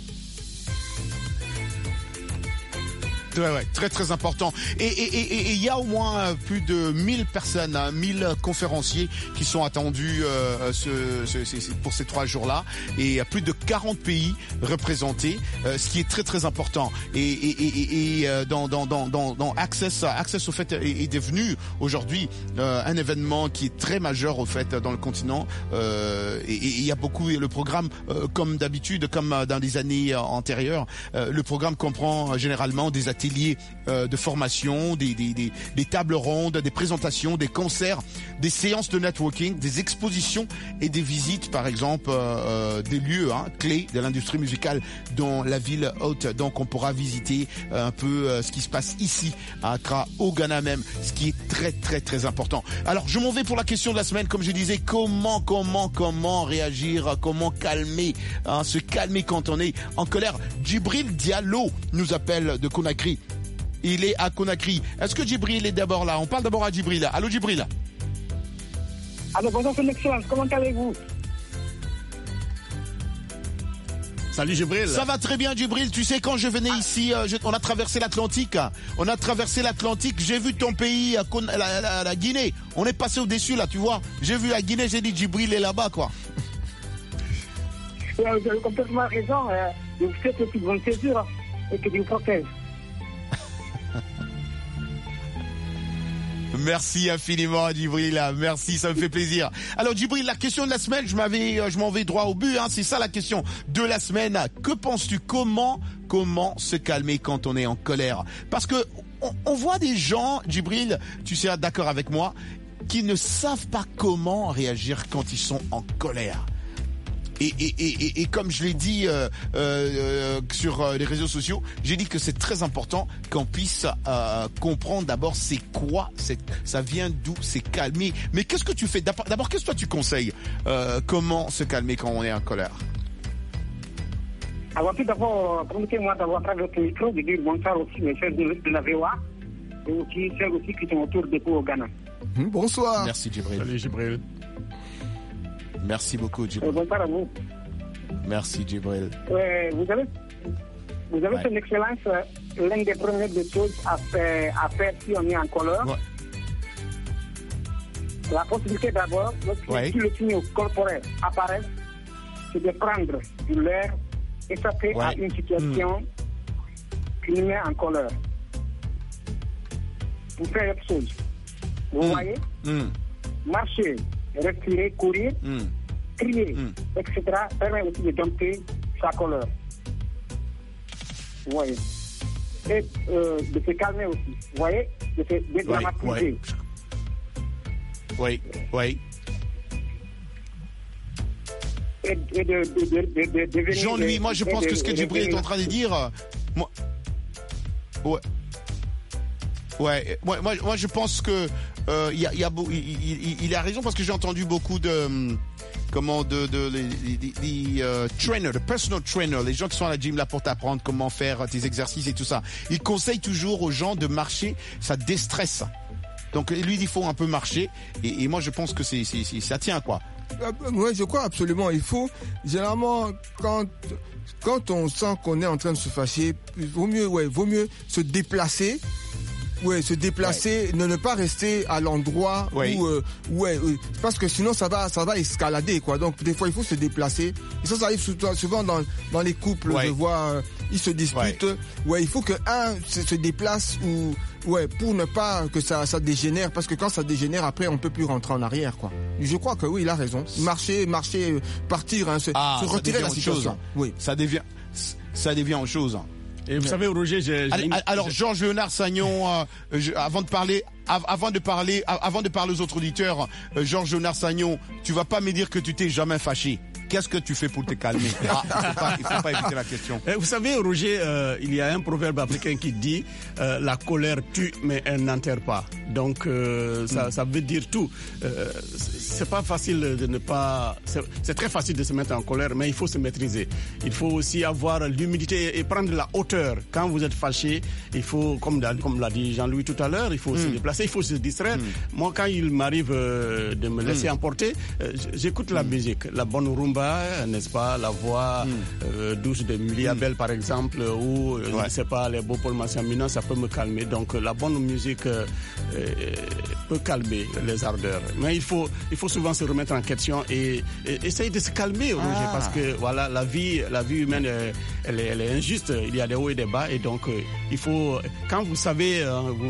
Très très important. Et il y a au moins plus de 1000 personnes, 1000 conférenciers qui sont attendus pour ces 3 jours-là. Et il y a plus de 40 pays représentés, ce qui est très très important. Et dans Access au fait est devenu aujourd'hui un événement qui est très majeur au fait dans le continent. Et il y a beaucoup le programme comme d'habitude, comme dans les années antérieures. Le programme comprend généralement des ateliers de formation, des tables rondes, des présentations, des concerts, des séances de networking, des expositions et des visites, par exemple, des lieux clés de l'industrie musicale dans la ville haute. Donc on pourra visiter un peu ce qui se passe ici à Accra, au Ghana même, ce qui est très très très important. Alors je m'en vais pour la question de la semaine. Comme je disais, comment réagir, comment calmer, se calmer quand on est en colère. Djibril Diallo nous appelle de Conakry. Il est à Conakry. Est-ce que Djibril est d'abord là? On parle d'abord à Djibril. Allô Djibril. Allô, bonjour, son excellence. Comment allez-vous? Salut Djibril. Ça va très bien Djibril. Tu sais, quand je venais ici, on a traversé l'Atlantique. J'ai vu ton pays, la Guinée. On est passé au-dessus là, tu vois. J'ai vu la Guinée, j'ai dit Djibril est là-bas quoi. Vous avez complètement raison. Vous faites une bonne césure et que Dieu vous protège. Merci infiniment Djibril, merci, ça me fait plaisir. Alors Djibril, la question de la semaine, je m'en vais droit au but, c'est ça la question de la semaine. Que penses-tu, comment se calmer quand on est en colère? Parce que on voit des gens, Djibril, tu seras d'accord avec moi, qui ne savent pas comment réagir quand ils sont en colère. Et comme je l'ai dit sur les réseaux sociaux, j'ai dit que c'est très important qu'on puisse comprendre d'abord c'est quoi, ça vient d'où, c'est calmer. Mais qu'est-ce que tu fais? D'abord, qu'est-ce que toi tu conseilles? Comment se calmer quand on est en colère? Alors tout d'abord, permettez-moi d'avoir à votre micro de dire bonsoir aussi mes chers de la VOA et aussi celles aussi qui sont autour de vous au Ghana. Bonsoir. Merci Djibril. Salut Djibril. Merci beaucoup, Djibril. Bonsoir à vous. Merci, Djibril. Vous avez son excellence, l'une des premières des choses à faire si on est en colère, La possibilité d'abord, lorsque le signe corporel apparaît, c'est de prendre du l'air et ça fait à une situation qui nous met en colère. Vous faites autre chose. Vous voyez marcher, respirer, courir, crier, etc. permet aussi de dompter sa colère. Vous voyez. Et de se calmer aussi. Vous voyez, de se dédramatiser. Oui. Et de devenir... Jean-Louis, moi je pense que ce que Djibril est en train de dire... Moi je pense que il a raison parce que j'ai entendu beaucoup de trainer, de personal trainer, les gens qui sont à la gym là pour t'apprendre comment faire tes exercices et tout ça. Ils conseillent toujours aux gens de marcher, ça déstresse. Donc lui il faut un peu marcher et moi je pense que ça tient quoi. Oui, je crois absolument. Il faut généralement quand on sent qu'on est en train de se fâcher, vaut mieux se déplacer. Se déplacer, ne pas rester à l'endroit où parce que sinon ça va escalader quoi. Donc des fois il faut se déplacer. Et ça arrive souvent dans les couples, je vois ils se disputent. Il faut que un se déplace pour ne pas que ça dégénère parce que quand ça dégénère après on peut plus rentrer en arrière quoi. Je crois que oui, il a raison. Marcher, partir se retirer de la situation. Oui, ça devient autre chose. Et vous savez, Roger, alors Georges Léonard Sagnon, avant de parler aux autres auditeurs, Georges Léonard Sagnon, tu vas pas me dire que tu t'es jamais fâché. Qu'est-ce que tu fais pour te calmer? Il faut pas éviter la question. Vous savez, Roger, il y a un proverbe africain qui dit la colère tue, mais elle n'enterre pas. Donc, ça veut dire tout. C'est pas facile de ne pas... C'est très facile de se mettre en colère, mais il faut se maîtriser. Il faut aussi avoir l'humilité et prendre la hauteur. Quand vous êtes fâché, il faut, comme l'a dit Jean-Louis tout à l'heure, il faut se déplacer, il faut se distraire. Moi, quand il m'arrive de me laisser emporter, j'écoute la musique, la bonne rumba, n'est-ce pas, la voix douce de Miliabel par exemple, ou je ne sais pas, les beaux Paul Massiamina, ça peut me calmer. Donc la bonne musique peut calmer les ardeurs. Mais il faut souvent se remettre en question et essayer de se calmer, Roger, parce que voilà, la vie humaine, elle est injuste. Il y a des hauts et des bas, et donc il faut, quand vous savez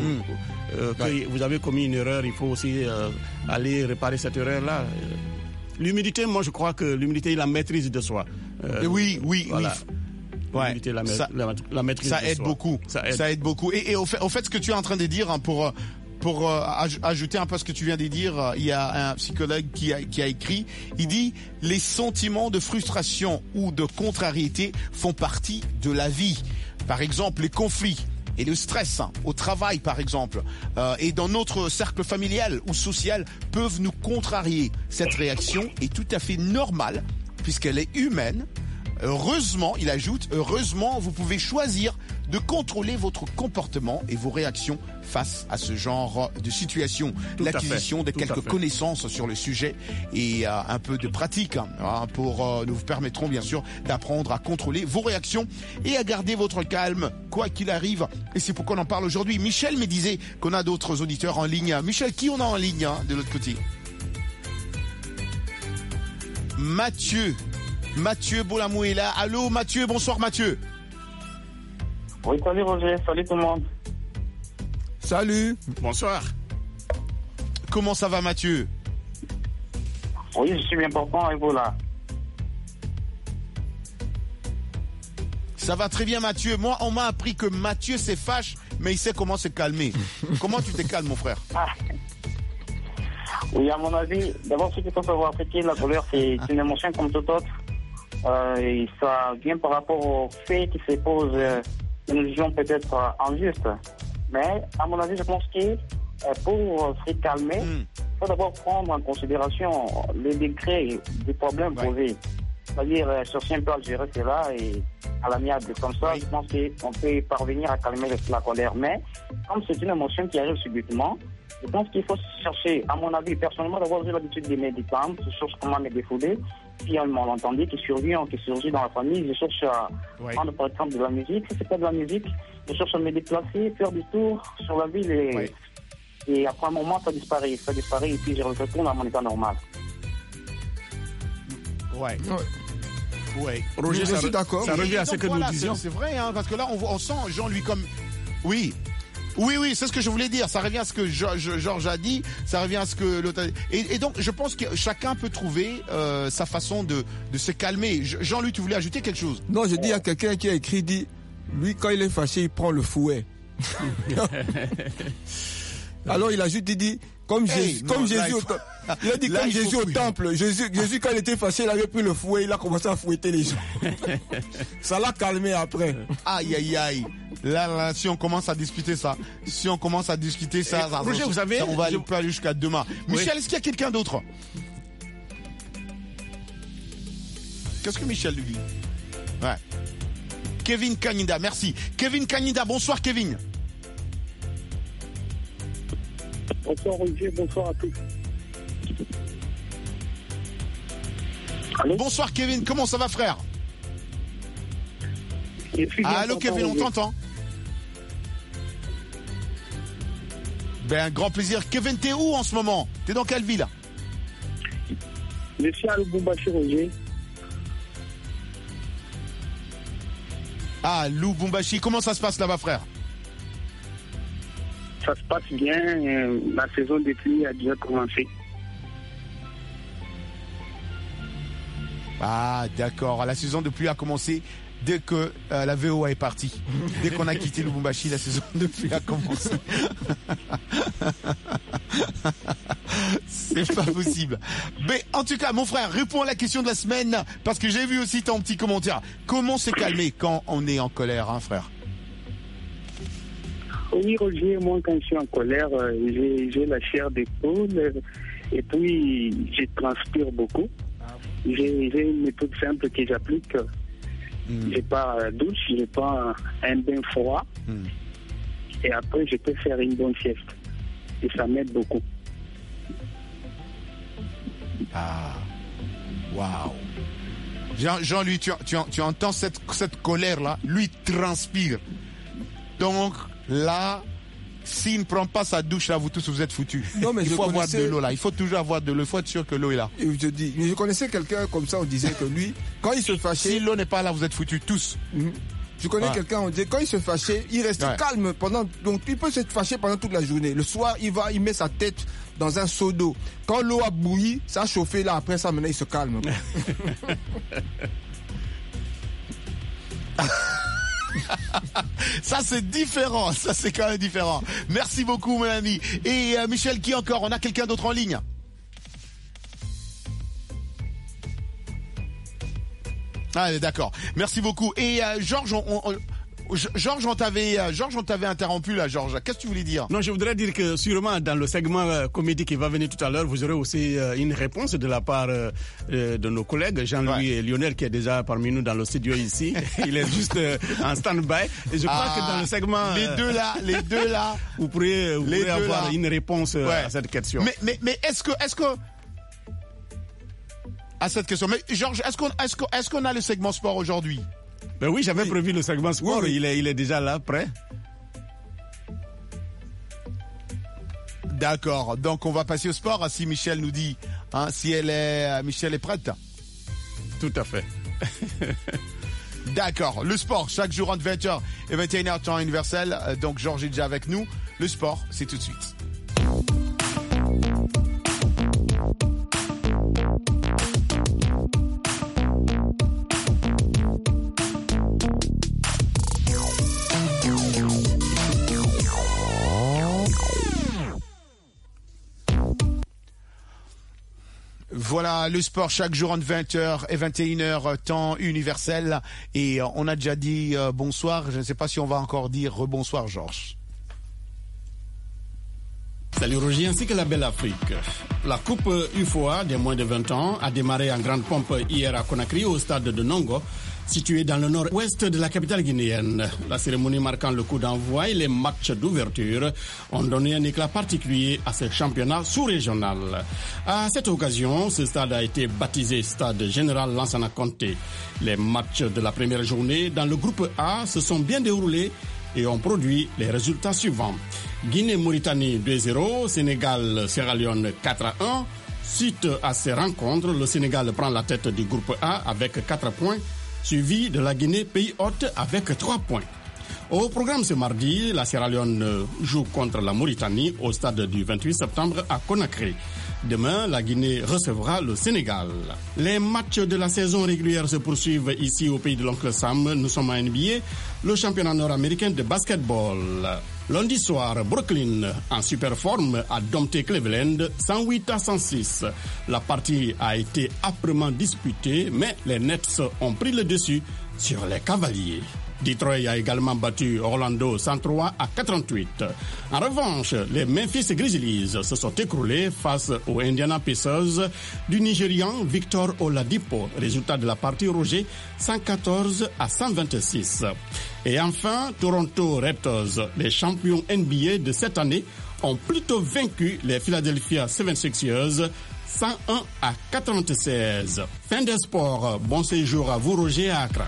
que vous avez commis une erreur, il faut aussi aller réparer cette erreur-là. L'humilité, moi je crois que l'humilité est la maîtrise de soi. Oui. L'humilité, la maîtrise ça de aide soi. beaucoup. Ça aide beaucoup. Et au fait, ce que tu es en train de dire, hein, pour ajouter un peu ce que tu viens de dire, il y a un psychologue qui a écrit, il dit les sentiments de frustration ou de contrariété font partie de la vie. Par exemple, les conflits et le stress au travail, par exemple, et dans notre cercle familial ou social peuvent nous contrarier. Cette réaction est tout à fait normale puisqu'elle est humaine. Heureusement, il ajoute, heureusement, vous pouvez choisir de contrôler votre comportement et vos réactions face à ce genre de situation. L'acquisition de quelques connaissances sur le sujet et un peu de pratique nous vous permettront bien sûr d'apprendre à contrôler vos réactions et à garder votre calme quoi qu'il arrive. Et c'est pourquoi on en parle aujourd'hui. Michel me disait qu'on a d'autres auditeurs en ligne. Michel, qui on a en ligne de l'autre côté? Mathieu Bolamou est là. Allô Mathieu, bonsoir Mathieu. Oui, salut Roger, salut tout le monde. Salut. Bonsoir. Comment ça va Mathieu? Oui, je suis bien portant avec vous là. Ça va très bien Mathieu. Moi, on m'a appris que Mathieu se fâche, mais il sait comment se calmer. Comment tu te calmes mon frère? Oui, à mon avis, d'abord ce qu'il faut savoir, c'est que la colère, c'est une émotion comme toute autre. Et ça vient par rapport au fait qui se pose une vision peut-être injuste. Mais à mon avis, je pense que pour se calmer, il faut d'abord prendre en considération les degrés du problème posé. C'est-à-dire chercher un peu à gérer cela et à l'amiable. Comme ça, je pense qu'on peut parvenir à calmer la colère. Mais comme c'est une émotion qui arrive subitement, je pense qu'il faut chercher, à mon avis, personnellement, d'avoir eu l'habitude de médicaments, je cherche comment me défouler. S'il y a un malentendu qui surgit dans la famille, je cherche à prendre par exemple de la musique. Si c'est pas de la musique, je cherche à me déplacer, faire du tour sur la ville et Et après un moment, ça disparaît, et puis je retourne à mon état normal. Ouais. Roger, je suis d'accord. Ça revient à ce que nous disions. C'est vrai, hein, parce que là, on sent Jean, lui, comme... Oui, c'est ce que je voulais dire. Ça revient à ce que Georges a dit, ça revient à ce que l'autre a dit. Et donc, je pense que chacun peut trouver sa façon de se calmer. Jean-Louis, tu voulais ajouter quelque chose? Non, je dis à quelqu'un qui a écrit, dit, lui, quand il est fâché, il prend le fouet. Alors, il ajoute, il dit, comme Jésus au temple, Jésus, quand il était fâché, il avait pris le fouet, il a commencé à fouetter les gens. Ça l'a calmé après. Aïe. Là, si on commence à discuter ça, Roger, vous savez, on va aller jusqu'à demain. Michel, est-ce qu'il y a quelqu'un d'autre? Qu'est-ce que Michel lui dit? Ouais. Kevin Kanida, merci. Kevin Kanida, bonsoir Kevin. Bonsoir Roger, bonsoir à tous. Allô? Bonsoir Kevin, comment ça va frère? Allô Kevin, on t'entend? Ben, un grand plaisir. Kevin, t'es où en ce moment? T'es dans quelle ville? Je suis à Lubumbashi, Roger. Ah, Lubumbashi, comment ça se passe là-bas frère? Ça se passe bien, la saison des pluies a déjà commencé. Ah, d'accord, la saison de pluie a commencé dès que la VOA est partie. Dès qu'on a quitté Lubumbashi, la saison de pluie a commencé. C'est pas possible. Mais en tout cas, mon frère, réponds à la question de la semaine, parce que j'ai vu aussi ton petit commentaire. Comment se calmer quand on est en colère, hein, frère? Oui, Roger, moi, quand je suis en colère, j'ai la chair d'épaule et puis je transpire beaucoup. J'ai une méthode simple que j'applique. Je pars à la douche, je prends un bain froid et après, je peux faire une bonne sieste. Et ça m'aide beaucoup. Ah, waouh. Jean-Louis, tu entends cette colère-là? Lui transpire. Donc, là, s'il ne prend pas sa douche, là, vous tous, vous êtes foutus. Non, mais il faut avoir de l'eau, là. Il faut toujours avoir de l'eau. Il faut être sûr que l'eau est là. Et je connaissais quelqu'un comme ça, on disait que lui, quand il se fâchait... Si l'eau n'est pas là, vous êtes foutus, tous. Je connais quelqu'un, on disait, quand il se fâchait, il restait calme pendant... Donc, il peut se fâcher pendant toute la journée. Le soir, il met sa tête dans un seau d'eau. Quand l'eau a bouilli, ça a chauffé, là, après ça, maintenant, il se calme. Ça c'est différent, ça c'est quand même différent. Merci beaucoup mon ami. Et Michel, qui encore? On a quelqu'un d'autre en ligne? Ah d'accord, merci beaucoup. Et Georges, on t'avait interrompu là, Georges. Qu'est-ce que tu voulais dire? Non, je voudrais dire que sûrement dans le segment comédie qui va venir tout à l'heure, vous aurez aussi une réponse de la part de nos collègues, Jean-Louis et Lionel, qui est déjà parmi nous dans le studio ici. Il est juste en stand-by. Et je crois que dans le segment... Les deux là, vous pourrez avoir une réponse à cette question. Mais est-ce que à cette question, mais Georges, est-ce qu'on a le segment sport aujourd'hui? Ben oui, j'avais prévu le segment sport, oui. Il est déjà là, prêt. D'accord, donc on va passer au sport, si Michel nous dit, hein, Michel est prête. Tout à fait. D'accord, le sport, chaque jour entre 20h et 21h temps universel, donc Georges est déjà avec nous. Le sport, c'est tout de suite. Voilà, le sport chaque jour entre 20h et 21h, temps universel. Et on a déjà dit bonsoir. Je ne sais pas si on va encore dire rebonsoir, Georges. Salut Roger, ainsi que la belle Afrique. La Coupe UFOA des moins de 20 ans a démarré en grande pompe hier à Conakry, au stade de Nongo, situé dans le nord-ouest de la capitale guinéenne. La cérémonie marquant le coup d'envoi et les matchs d'ouverture ont donné un éclat particulier à ce championnat sous-régional. À cette occasion, ce stade a été baptisé Stade Général Lansana Conté. Les matchs de la première journée dans le groupe A se sont bien déroulés et ont produit les résultats suivants. Guinée-Mauritanie 2-0, Sénégal-Sierra Leone 4-1. Suite à ces rencontres, le Sénégal prend la tête du groupe A avec 4 points, suivi de la Guinée pays hôte avec 3 points. Au programme ce mardi, la Sierra Leone joue contre la Mauritanie au stade du 28 septembre à Conakry. Demain, la Guinée recevra le Sénégal. Les matchs de la saison régulière se poursuivent ici au pays de l'oncle Sam. Nous sommes à NBA, le championnat nord-américain de basketball. Lundi soir, Brooklyn, en super forme, a dompté Cleveland 108-106. La partie a été âprement disputée, mais les Nets ont pris le dessus sur les Cavaliers. Detroit a également battu Orlando 103-88. En revanche, les Memphis Grizzlies se sont écroulés face aux Indiana Pacers du Nigérian Victor Oladipo. Résultat de la partie Roger 114-126. Et enfin, Toronto Raptors, les champions NBA de cette année, ont plutôt vaincu les Philadelphia 76ers 101-96. Fin des sports. Bon séjour à vous, Roger, à Accra.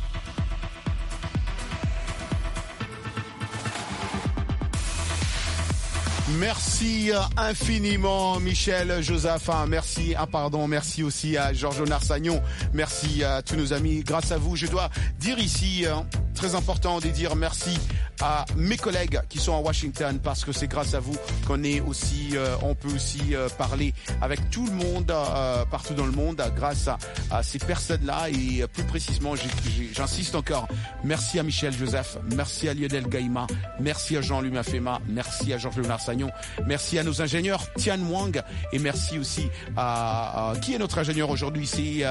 Merci infiniment Michel Joseph, merci merci aussi à Georges Narsagnon, merci à tous nos amis. Grâce à vous, je dois dire ici, très important de dire merci à mes collègues qui sont à Washington, parce que c'est grâce à vous qu'on est aussi, on peut aussi parler avec tout le monde partout dans le monde, grâce à ces personnes-là. Et plus précisément, j'insiste encore, merci à Michel Joseph, merci à Lionel Gaïma, merci à Jean-Louis Mafema, merci à Georges Narsagnon, merci à nos ingénieurs Tian Wang, et merci aussi à qui est notre ingénieur aujourd'hui, c'est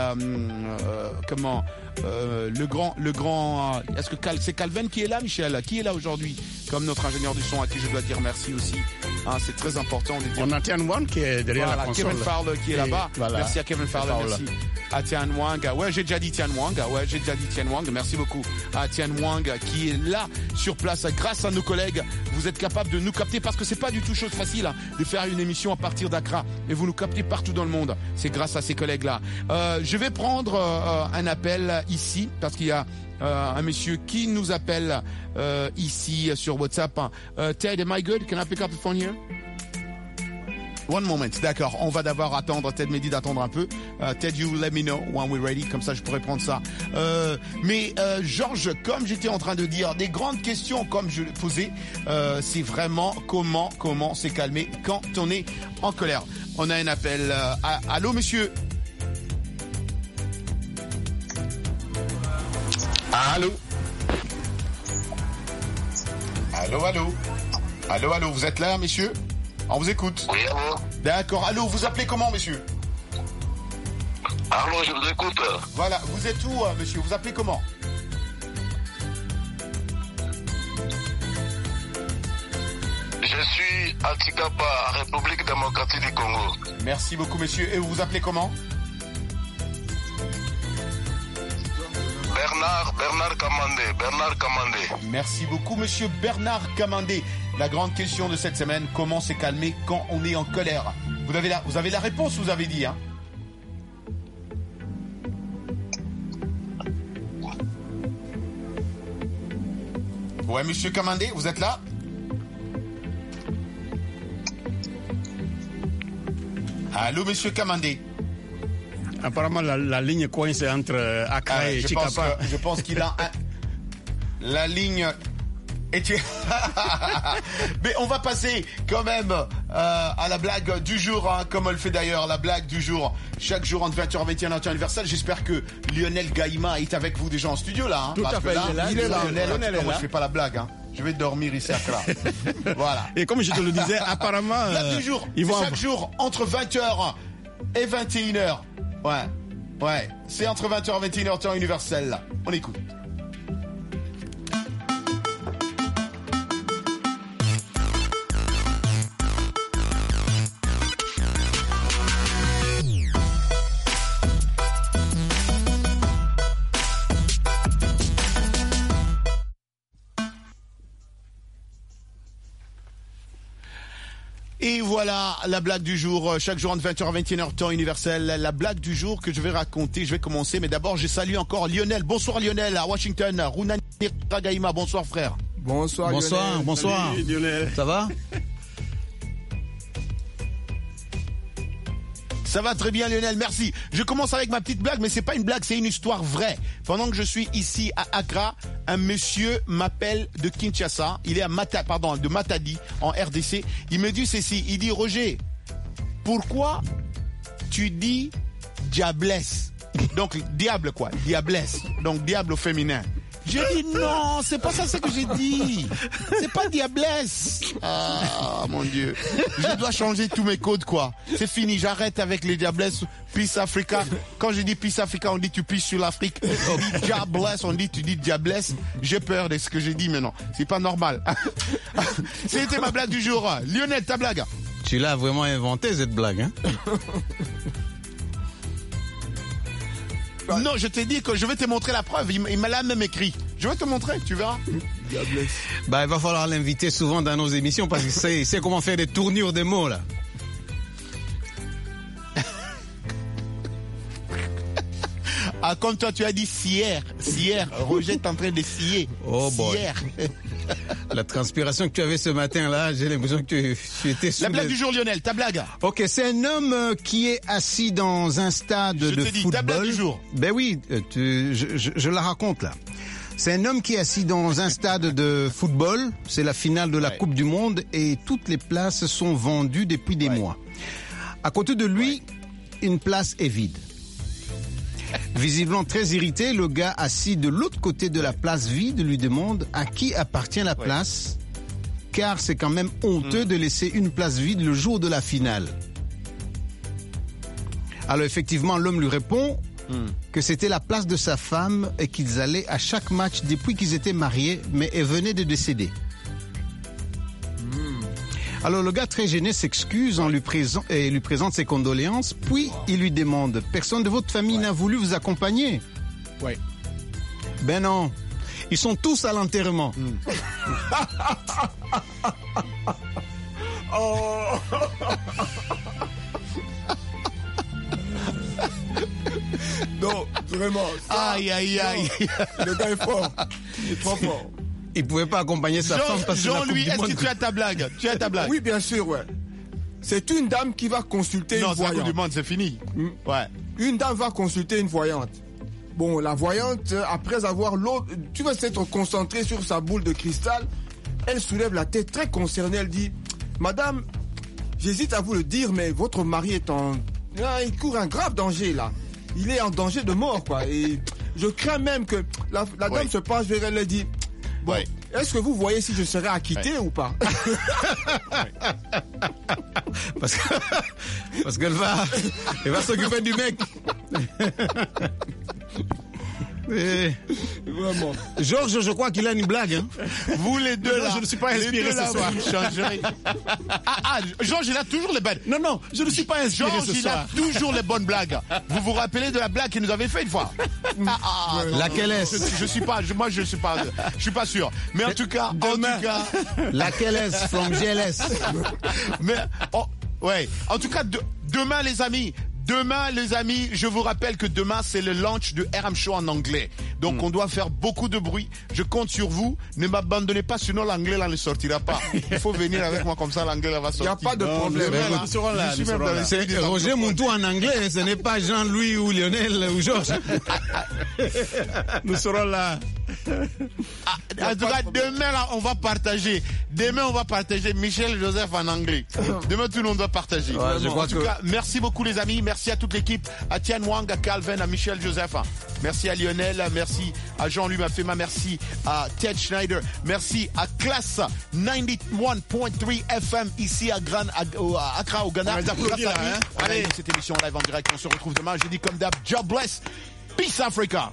le grand est-ce que c'est Calvin qui est là, Michel, qui est là aujourd'hui comme notre ingénieur du son, à qui je dois dire merci aussi, c'est très important de dire. On a Tian Wang qui est derrière la console, Kevin Farle qui est là-bas, voilà. Merci à Kevin Farle, merci à Tian Wang, j'ai déjà dit Tian Wang, merci beaucoup à Tian Wang qui est là sur place. Grâce à nos collègues, vous êtes capables de nous capter, parce que c'est pas du tout chose facile de faire une émission à partir d'Accra, et vous nous captez partout dans le monde, c'est grâce à ces collègues-là. Je vais prendre un appel ici, parce qu'il y a un monsieur qui nous appelle ici sur WhatsApp. Ted, am I good? Can I pick up the phone here? One moment, d'accord. On va d'abord attendre. Ted m'a dit d'attendre un peu. Ted, you let me know when we're ready. Comme ça, je pourrais prendre ça. Mais Georges, comme j'étais en train de dire, des grandes questions comme je l'ai posé, c'est vraiment comment se calmer quand on est en colère. On a un appel. Allô, monsieur? Allô? Allô, vous êtes là, monsieur? On vous écoute. Oui, allô? D'accord, allô, vous appelez comment, monsieur? Allô, je vous écoute. Voilà, vous êtes où, monsieur? Vous appelez comment? Je suis à Tikapa, République démocratique du Congo. Merci beaucoup, monsieur. Et vous vous appelez comment? Bernard Kamandé. Merci beaucoup, monsieur Bernard Kamandé. La grande question de cette semaine, comment se calmer quand on est en colère? Vous avez la réponse, vous avez dit, hein? Ouais, monsieur Kamandé, vous êtes là? Allô, monsieur Kamandé? Apparemment, la ligne coince entre Accra et Chikapa. Je pense qu'il a la ligne. Mais on va passer quand même à la blague du jour, hein, comme on le fait d'ailleurs, la blague du jour. Chaque jour entre 20h et 21h, temps universel. J'espère que Lionel Gaïma est avec vous déjà en studio là. Hein, tout à fait, il est là. Lionel, moi je fais pas la blague. Hein. Je vais dormir ici à Accra. Voilà. Et comme je te le disais, apparemment... Blague du jour, chaque jour entre 20h et 21h. Ouais, c'est entre 20h et 21h temps universel là. On écoute. Et voilà la blague du jour, chaque jour entre 20h et 21h temps universel. La blague du jour que je vais raconter, je vais commencer, mais d'abord je salue encore Lionel. Bonsoir Lionel à Washington, Runani Ragaïma, bonsoir frère. Bonsoir. Bonsoir. Salut, Lionel. Ça va? Ça va très bien, Lionel, merci. Je commence avec ma petite blague, mais c'est pas une blague, c'est une histoire vraie. Pendant que je suis ici à Accra, un monsieur m'appelle de Kinshasa. Il est de Matadi, en RDC. Il me dit ceci, il dit, Roger, pourquoi tu dis diablesse? Donc, diable quoi? Diablesse. Donc, diable au féminin. J'ai dit non, c'est pas ça ce que j'ai dit. C'est pas diablesse. Ah, mon Dieu. Je dois changer tous mes codes, quoi. C'est fini, j'arrête avec les diablesses. Peace Africa. Quand je dis Peace Africa, on dit tu pisses sur l'Afrique. On dit diablesse, on dit tu dis diablesse. J'ai peur de ce que j'ai dit maintenant. C'est pas normal. C'était ma blague du jour. Lionel, ta blague. Tu l'as vraiment inventé, cette blague, hein? Non, je t'ai dit que je vais te montrer la preuve. Il m'a là même écrit. Je vais te montrer, tu verras. Bah, il va falloir l'inviter souvent dans nos émissions parce qu'il sait comment faire des tournures de mots, là. Ah, comme toi, tu as dit scière. Roger est en train de scier. Oh, boy. La transpiration que tu avais ce matin-là, j'ai l'impression que tu étais sous la blague du jour, Lionel, ta blague. Ok, c'est un homme qui est assis dans un stade de football. Je te dis, ta blague du jour. Ben oui, je la raconte là. C'est un homme qui est assis dans un stade de football. C'est la finale de la Coupe du Monde et toutes les places sont vendues depuis des mois. À côté de lui, une place est vide. Visiblement très irrité, le gars assis de l'autre côté de la place vide lui demande à qui appartient la place, car c'est quand même honteux de laisser une place vide le jour de la finale. Alors effectivement, l'homme lui répond que c'était la place de sa femme et qu'ils allaient à chaque match depuis qu'ils étaient mariés, mais elle venait de décéder. Alors le gars très gêné s'excuse en lui présente ses condoléances, puis il lui demande « Personne de votre famille n'a voulu vous accompagner ?» Oui. Ben non, ils sont tous à l'enterrement. Non, vraiment. Aïe. Le gars est fort. Il est trop fort. Il pouvait pas accompagner sa femme parce que Jean-Louis, est-ce que tu as ta blague? Oui, bien sûr, ouais. C'est une dame qui va consulter une voyante. Non, c'est la Coupe du Monde, c'est fini. Ouais. Une dame va consulter une voyante. Bon, la voyante, après avoir tu vas s'être concentré sur sa boule de cristal, elle soulève la tête très concernée, elle dit, Madame, j'hésite à vous le dire, mais votre mari est il court un grave danger, là. Il est en danger de mort, quoi. Et je crains même que la dame se penche vers elle et dit, bon, est-ce que vous voyez si je serai acquitté ou pas? Parce qu'elle va s'occuper du mec. Vraiment. Georges, je crois qu'il a une blague. Hein. Vous les deux là, je ne suis pas inspiré ce soir. Georges, il a toujours les bonnes. Non, je ne suis pas inspiré ce soir. Il a toujours les bonnes blagues. Vous vous rappelez de la blague qu'il nous avait fait une fois? Laquelle est-ce? Je suis pas sûr. Mais en tout cas, laquelle est-ce from GLS? Mais en tout cas, demain les amis. Demain, les amis, je vous rappelle que demain, c'est le launch de RM Show en anglais. Donc, on doit faire beaucoup de bruit. Je compte sur vous. Ne m'abandonnez pas, sinon l'anglais, là, ne sortira pas. Il faut venir avec moi, comme ça, l'anglais, là, va sortir. Il n'y a pas de problème. Nous serons là. C'est Roger Muntou en anglais. Ce n'est pas Jean-Louis ou Lionel ou Georges. Nous serons là. En tout cas, demain, là, on va partager. Demain, on va partager Michel Joseph en anglais. Demain, tout le monde va partager. En tout cas, merci beaucoup, les amis. Merci à toute l'équipe, à Tian Wang, à Calvin, à Michel Joseph. Merci à Lionel, merci à Jean-Louis Mafema, merci à Ted Schneider, merci à Classe 91.3 FM ici à Accra au Ghana. Allez, cette émission live en direct, on se retrouve demain. Je dis comme d'hab, God bless, peace Africa.